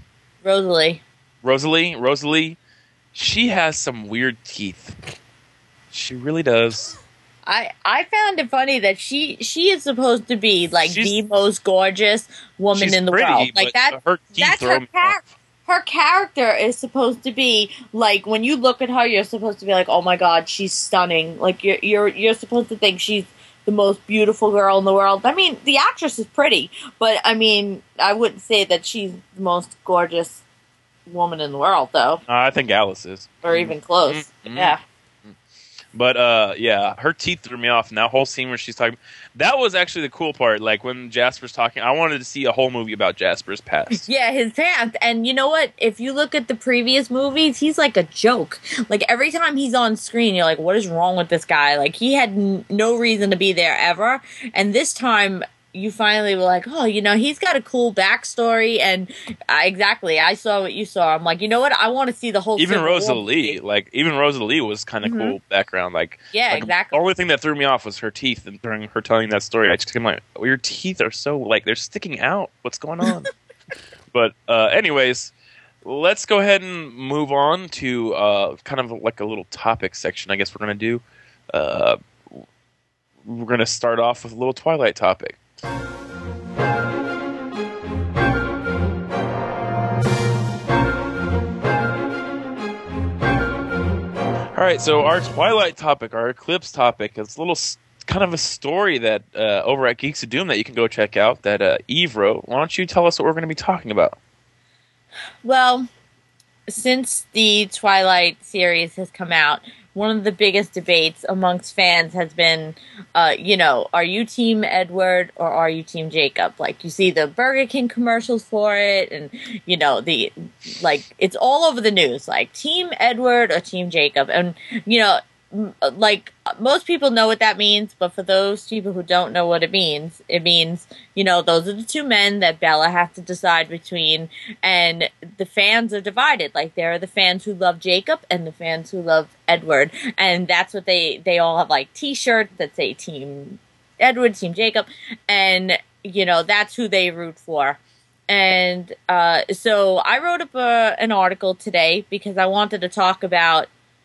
A: Rosalie. She has some weird teeth. She really does.
B: I found it funny that she is supposed to be like the most gorgeous woman in the world. Like
A: her teeth
B: that's
A: throw
B: her
A: me off.
B: Her character is supposed to be like when you look at her, you're supposed to be like, oh my god, she's stunning. Like you're supposed to think she's the most beautiful girl in the world. I mean, the actress is pretty, but I mean, I wouldn't say that she's the most gorgeous woman in the world, though,
A: I think Alice is.
B: or even close.
A: Mm-hmm.
B: Yeah.
A: But yeah, her teeth threw me off. And that whole scene where she's talking, that was actually the cool part. Like when Jasper's talking, I wanted to see a whole movie about Jasper's past.
B: Yeah, his past. And you know what? If you look at the previous movies, he's like a joke. Like every time he's on screen, you're like, what is wrong with this guy? Like he had no reason to be there ever. And this time, you finally were like, oh, he's got a cool backstory, and exactly, I saw what you saw. I'm like, you know what? I want to see the whole.
A: Even Rosalie was kind of cool background.
B: Yeah, exactly.
A: The only thing that threw me off was her teeth, and during her telling that story, I just came like, well, your teeth are so they're sticking out. What's going on? But anyways, let's go ahead and move on to kind of like a little topic section. I guess we're gonna do. We're gonna start off with a little Twilight topic. All right, so our Twilight topic, our Eclipse topic, is a little kind of a story that over at Geeks of Doom that you can go check out that Eve wrote. Why don't you tell us what we're going to be talking about?
B: Well, since the Twilight series has come out, one of the biggest debates amongst fans has been, are you Team Edward or are you Team Jacob? Like, you see the Burger King commercials for it, and, it's all over the news, like, Team Edward or Team Jacob. And, most people know what that means, but for those people who don't know what it means, those are the two men that Bella has to decide between, and the fans are divided. Like, there are the fans who love Jacob and the fans who love Edward, and that's what they all have, like, t-shirts that say Team Edward, Team Jacob, and, that's who they root for. And so I wrote up an article today because I wanted to talk about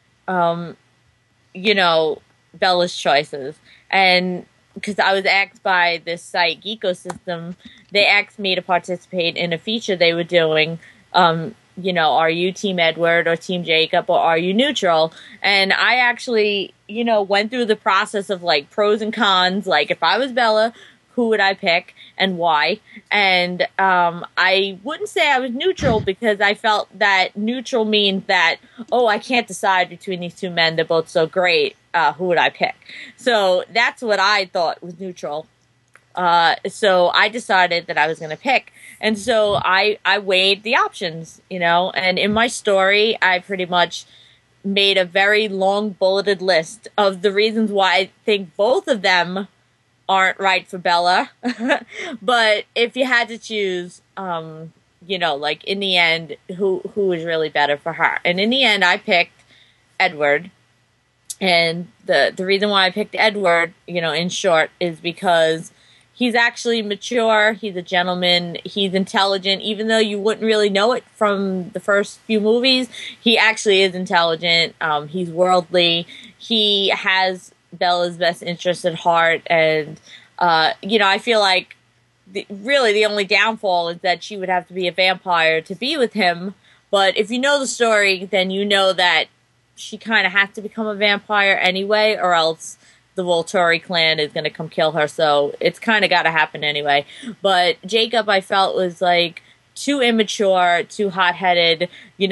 B: Bella's choices. And because I was asked by this site, Geekosystem, they asked me to participate in a feature they were doing. Are you Team Edward or Team Jacob, or are you neutral? And I actually, went through the process of like pros and cons. Like if I was Bella, who would I pick and why? And I wouldn't say I was neutral because I felt that neutral means that, I can't decide between these two men. They're both so great. Who would I pick? So that's what I thought was neutral. So I decided that I was going to pick. And so I weighed the options, and in my story, I pretty much made a very long bulleted list of the reasons why I think both of them aren't right for Bella. But if you had to choose, in the end, who was really better for her? And in the end, I picked Edward. And the reason why I picked Edward, in short, is because he's actually mature, he's a gentleman, he's intelligent, even though you wouldn't really know it from the first few movies. He actually is intelligent, he's worldly, he has Bella's best interest at heart, and, I feel like really the only downfall is that she would have to be a vampire to be with him, but if you know the story, then you know that she kind of has to become a vampire anyway, or else the Volturi clan is going to come kill her, so it's kind of got to happen anyway. But Jacob, I felt, was, like, too immature, too hot-headed, he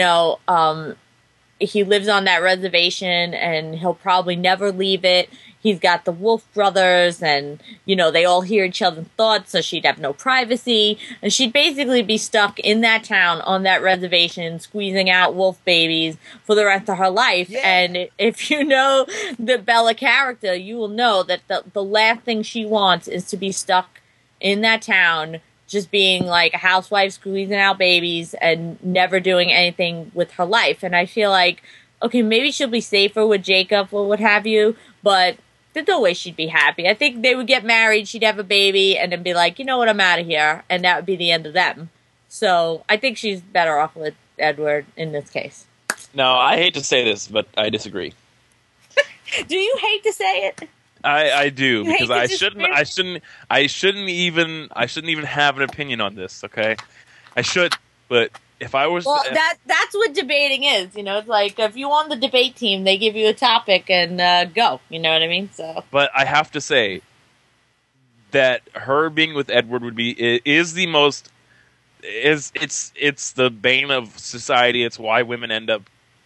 B: lives on that reservation, and he'll probably never leave it. He's got the Wolf brothers, and, they all hear each other's thoughts, so she'd have no privacy. And she'd basically be stuck in that town, on that reservation, squeezing out wolf babies for the rest of her life. Yeah. And if you know the Bella character, you will know that the last thing she wants is to be stuck in that town, just being like a housewife squeezing out babies and never doing anything with her life. And I feel like, okay, maybe she'll be safer with Jacob or what have you, but there's no way she'd be happy. I think they would get married, she'd have a baby, and then be like, you know what, I'm out of here. And that would be the end of them. So I think she's better off with Edward in this case.
A: No, I hate to say this, but I disagree.
B: Do you hate to say it?
A: I do, because I shouldn't even have an opinion on this, okay? I should, but if I was...
B: Well, that's what debating is, it's like, if you on the debate team, they give you a topic and go, you know what I mean? So.
A: But I have to say that her being with Edward is the most... It's the bane of society. It's why women end up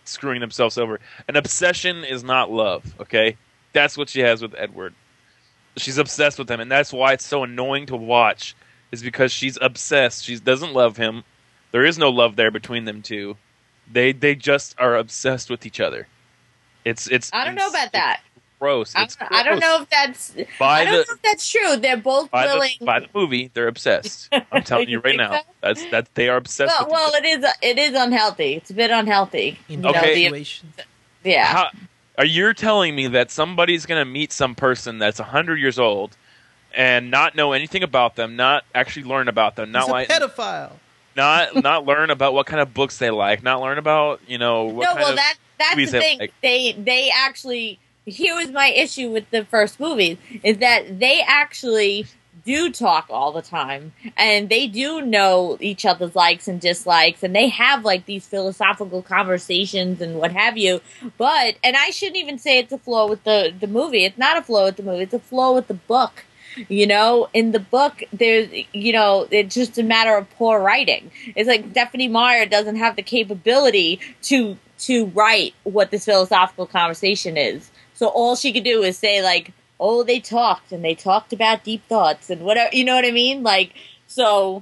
A: screwing themselves over. An obsession is not love, okay? That's what she has with Edward. She's obsessed with him, and that's why it's so annoying to watch, is because she's obsessed. She doesn't love him. There is no love there between them two. They just are obsessed with each other. It's
B: I don't know about that.
A: Gross.
B: I don't know if that's know if that's true. They're both willing.
A: By the movie, they're obsessed. I'm telling you right now. So? They are obsessed.
B: Well, it is unhealthy. It's a bit unhealthy.
A: Yeah. Are you telling me that somebody's going to meet some person that's 100 years old and not know anything about them, not actually learn about them, not
C: He's a pedophile,
A: not learn about what kind of books they like, not learn about
B: that's the thing.
A: Like.
B: They actually. Here was my issue with the first movies, is that they actually do talk all the time, and they do know each other's likes and dislikes, and they have like these philosophical conversations and what have you. And I shouldn't even say it's a flaw with the movie. It's not a flaw with the movie. It's a flaw with the book. In the book, there's, it's just a matter of poor writing. It's like Stephenie Meyer doesn't have the capability to write what this philosophical conversation is. So all she could do is say, like, oh, they talked, and they talked about deep thoughts and whatever. You know what I mean? Like, so,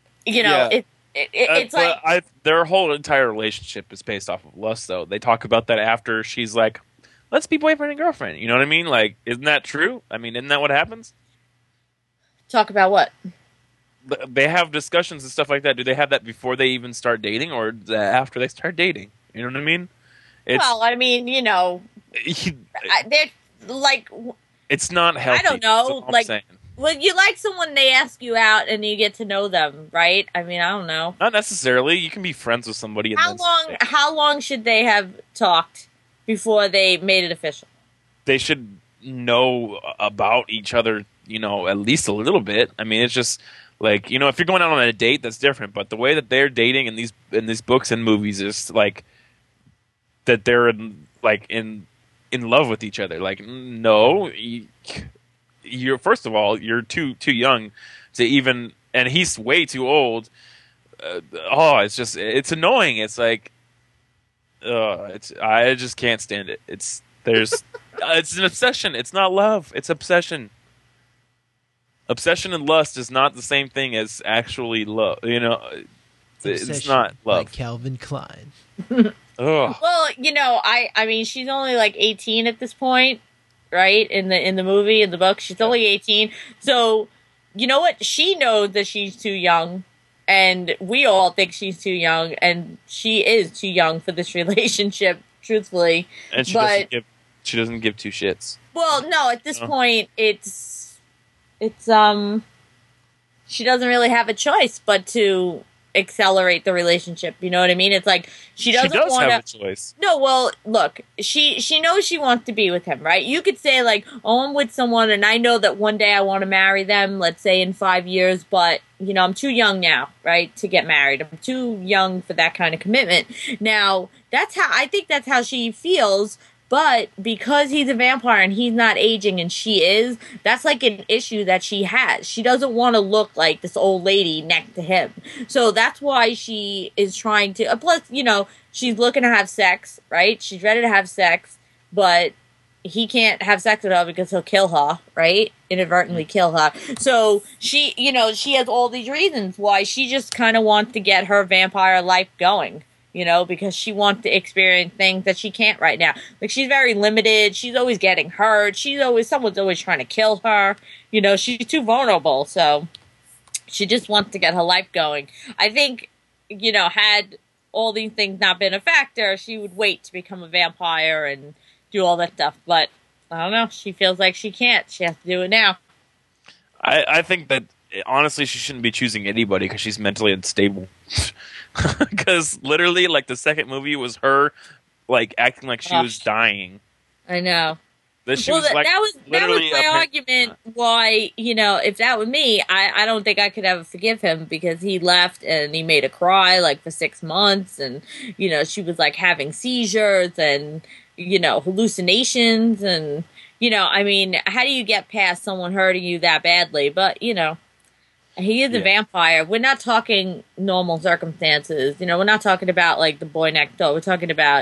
B: it's like...
A: their whole entire relationship is based off of lust, though. They talk about that after she's like, let's be boyfriend and girlfriend. You know what I mean? Like, isn't that true? I mean, isn't that what happens?
B: Talk about what?
A: They have discussions and stuff like that. Do they have that before they even start dating, or after they start dating? You know what I mean?
B: They're like,
A: it's not healthy.
B: I don't know. Like, when you like someone, they ask you out and you get to know them, right? I mean, I don't know.
A: Not necessarily. You can be friends with somebody.
B: How long should they have talked before they made it official?
A: They should know about each other, at least a little bit. I mean, it's just like, if you're going out on a date, that's different. But the way that they're dating in these books and movies is like that they're in love with each other. Like, no, you're first of all, you're too young to even, and he's way too old. It's annoying. It's like, I just can't stand it. It's an obsession. It's not love. It's obsession. Obsession and lust is not the same thing as actually love. It's not love.
C: Like Calvin Klein.
A: Ugh.
B: Well, I mean, she's only like 18 at this point, right? In the movie, in the book, she's only 18. So, you know what? She knows that she's too young, and we all think she's too young, and she is too young for this relationship, truthfully.
A: And she doesn't give two shits.
B: Well, no, at this point, it's she doesn't really have a choice but to accelerate the relationship. You know what I mean? It's like she does
A: have a choice.
B: No, well, look, she knows she wants to be with him, right? You could say like, oh, I'm with someone and I know that one day I want to marry them, let's say in 5 years, but I'm too young now, right, to get married. I'm too young for that kind of commitment. Now, I think that's how she feels. But because he's a vampire and he's not aging and she is, that's like an issue that she has. She doesn't want to look like this old lady next to him. So that's why she is trying to, plus, she's looking to have sex, right? She's ready to have sex, but he can't have sex with her because he'll kill her, right? Inadvertently kill her. So she has all these reasons why she just kind of wants to get her vampire life going. Because she wants to experience things that she can't right now. Like, she's very limited. She's always getting hurt. Someone's always trying to kill her. She's too vulnerable. So she just wants to get her life going. I think, had all these things not been a factor, she would wait to become a vampire and do all that stuff. But I don't know. She feels like she can't. She has to do it now.
A: I think that, honestly, she shouldn't be choosing anybody because she's mentally unstable. Because literally, like, the second movie was her, like, acting like she was dying.
B: I know.
A: That was
B: my argument why, if that were me, I don't think I could ever forgive him because he left and he made her cry, like, for 6 months. And, she was, like, having seizures and, hallucinations. And, I mean, how do you get past someone hurting you that badly? But, he is a vampire. We're not talking normal circumstances. We're not talking about, like, the boy next door. We're talking about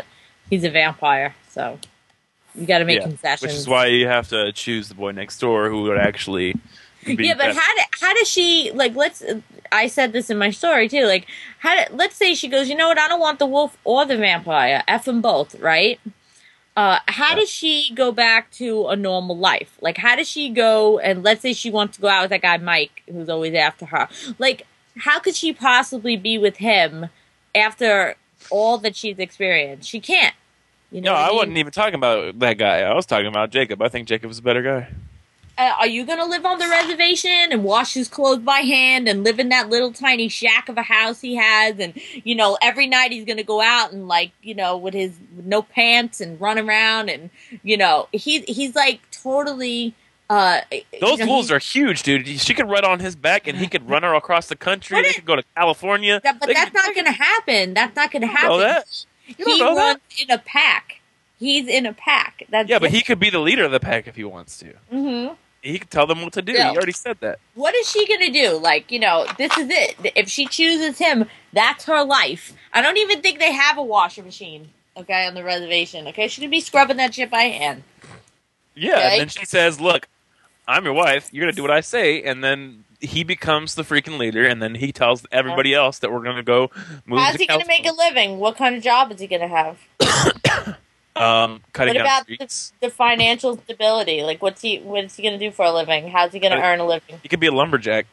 B: He's a vampire, so you got to make concessions.
A: Which is why you have to choose the boy next door who would actually be
B: Yeah, but how does she, like, I said this in my story too, like, let's say she goes, you know what, I don't want the wolf or the vampire, F them both, right? How does she go back to a normal life? Like, how does she go, and let's say she wants to go out with that guy Mike, who's always after her. Like, how could she possibly be with him after all that she's experienced? She can't. You know
A: No,
B: what I mean?
A: wasn't even talking about that guy. I was talking about Jacob. I think Jacob is a better guy.
B: Are you going to live on the reservation and wash his clothes by hand and live in that little tiny shack of a house he has? And, you know, every night he's going to go out and, like, you know, with no pants and run around. And, you know, he's like totally...
A: Those wolves are huge, dude. She could run on his back and he could run her across the country. They could go to California.
B: But that's not going to happen. That's not going to happen.
A: Know that? You don't know
B: runs
A: that?
B: in a pack. He's in a pack. That's
A: but he could be the leader of the pack if he wants to.
B: Mm-hmm.
A: He could tell them what to do.
B: Yeah.
A: He already said that.
B: What is she going to do? Like, you know, this is it. If she chooses him, that's her life. I don't even think they have a washer machine, okay, on the reservation, okay? She's going to be scrubbing that shit by hand.
A: Yeah,
B: okay?
A: And then she says, look, I'm your wife. You're going to do what I say. And then he becomes the freaking leader. And then he tells everybody else that we're going to go move
B: How's
A: to
B: he going to make a living? What kind of job is he going to have?
A: Cutting
B: what
A: down
B: about
A: trees.
B: the financial stability? Like, what is he going to do for a living? How's he going to earn a living?
A: He could be a lumberjack.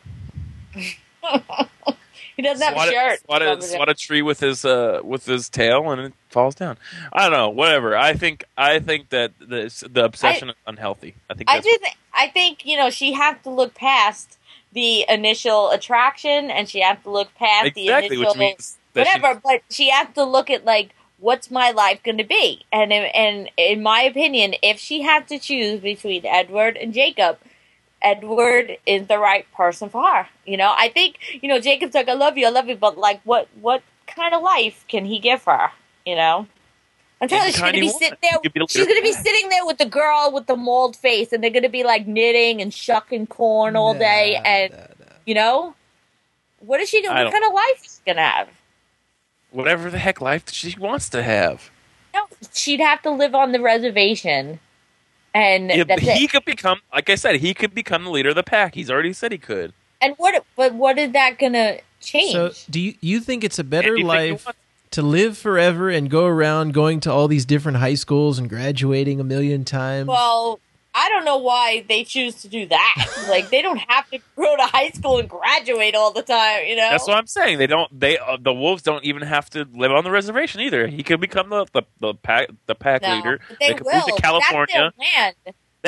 B: He doesn't have a shirt.
A: Swat a tree with his tail and it falls down. I don't know. Whatever. I think that the obsession is unhealthy.
B: I think you know she has to look past the initial attraction and she has to look past the initial
A: which means that
B: but she has to look at like what's my life going to be, and in my opinion, if she had to choose between Edward and Jacob, Edward is the right person for her. You know, I think, you know, Jacob's like, I love you, but like, what kind of life can he give her? You know, I'm telling you, she's gonna be sitting there. She's gonna be sitting there with the girl with the mold face, and they're gonna be like knitting and shucking corn all day, and you know, what is she gonna? What kind of life is she gonna have?
A: Whatever the heck life she wants to have.
B: No, she'd have to live on the reservation. And
A: he could become, like I said, he could become the leader of the pack. He's already said he could.
B: And what is that going to change?
C: So, do you think it's a better life to live forever and go around going to all these different high schools and graduating a million times?
B: Well, I don't know why they choose to do that. Like, they don't have to go to high school and graduate all the time, you know?
A: That's what I'm saying. The wolves don't even have to live on the reservation either. He could become the pack leader.
B: They
A: could
B: will.
A: move to California.
B: That's their land.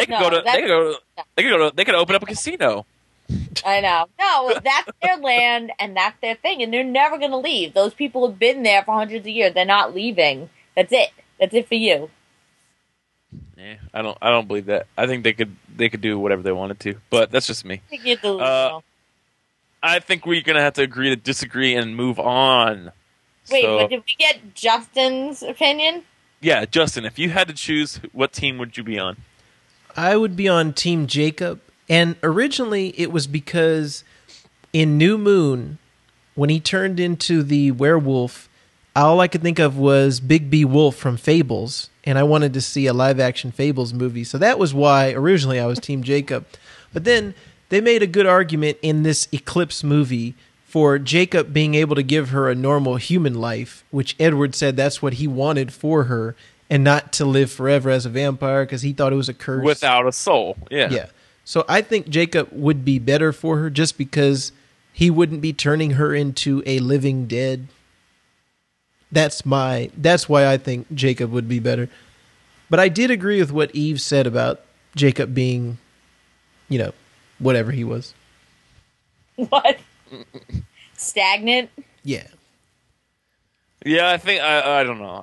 A: They could open up a casino.
B: I know. No, that's their land and that's their thing, and they're never going to leave. Those people have been there for hundreds of years. They're not leaving. That's it. That's it for you.
A: Yeah, I don't believe that. I think they could do whatever they wanted to, but that's just me.
B: I think you're delusional.
A: I think we're gonna have to agree to disagree and move on.
B: Wait, but did we get Justin's opinion?
A: Yeah, Justin, if you had to choose, what team would you be on?
C: I would be on Team Jacob, and originally it was because in New Moon, when he turned into the werewolf, all I could think of was Big B Wolf from Fables, and I wanted to see a live-action Fables movie. So that was why originally I was Team Jacob. But then they made a good argument in this Eclipse movie for Jacob being able to give her a normal human life, which Edward said that's what he wanted for her, and not to live forever as a vampire because he thought it was a curse.
A: Without a soul, yeah.
C: Yeah. So I think Jacob would be better for her just because he wouldn't be turning her into a living dead. That's why I think Jacob would be better. But I did agree with what Eve said about Jacob being, you know, whatever he was.
B: What? Stagnant?
C: Yeah.
A: Yeah, I think I don't know.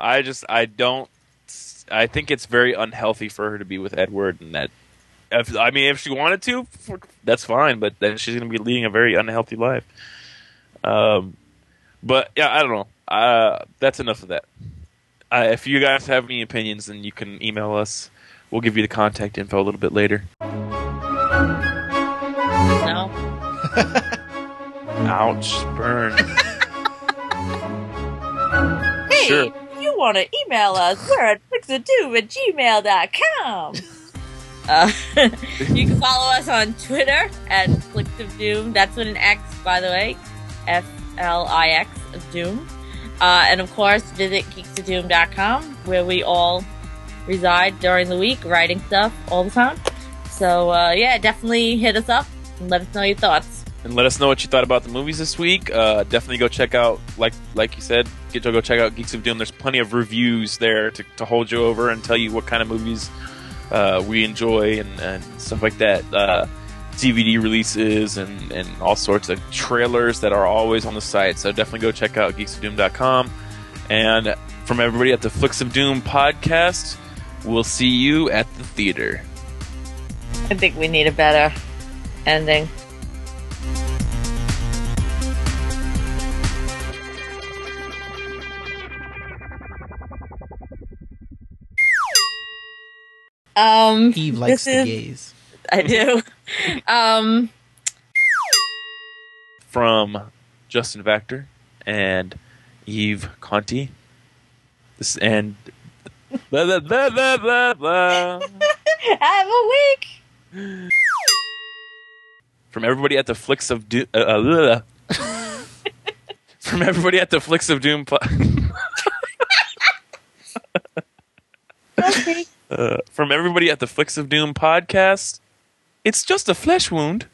A: I think it's very unhealthy for her to be with Edward, and that if she wanted to, that's fine. But then she's going to be leading a very unhealthy life. But yeah, I don't know. That's enough of that. If you guys have any opinions, then you can email us. We'll give you the contact info a little bit later.
B: No.
A: Ouch, burn.
B: Hey,
A: Sure.
B: you want to email us, we're at flicksofdoom@gmail.com. You can follow us on Twitter at Flicks of Doom. That's with an X, by the way. FLIX of Doom. And of course, visit geeksofdoom.com, where we all reside during the week, writing stuff all the time. So, yeah, definitely hit us up and let us know your thoughts.
A: And let us know what you thought about the movies this week. Definitely go check out, like you said, go check out Geeks of Doom. There's plenty of reviews there to hold you over and tell you what kind of movies we enjoy and stuff like that. DVD releases and all sorts of trailers that are always on the site. So definitely go check out geeksofdoom.com. And from everybody at the Flicks of Doom podcast, we'll see you at the theater.
B: I think we need a better ending.
C: Eve likes the gays.
B: I do.
A: From Justin Vactor and Eve Conti. And blah, blah, blah, blah, blah, blah.
B: Have a week.
A: From everybody at the Flicks of Doom. From everybody at the Flicks of Doom.
B: Okay.
A: From everybody at the Flicks of Doom podcast. It's just a flesh wound.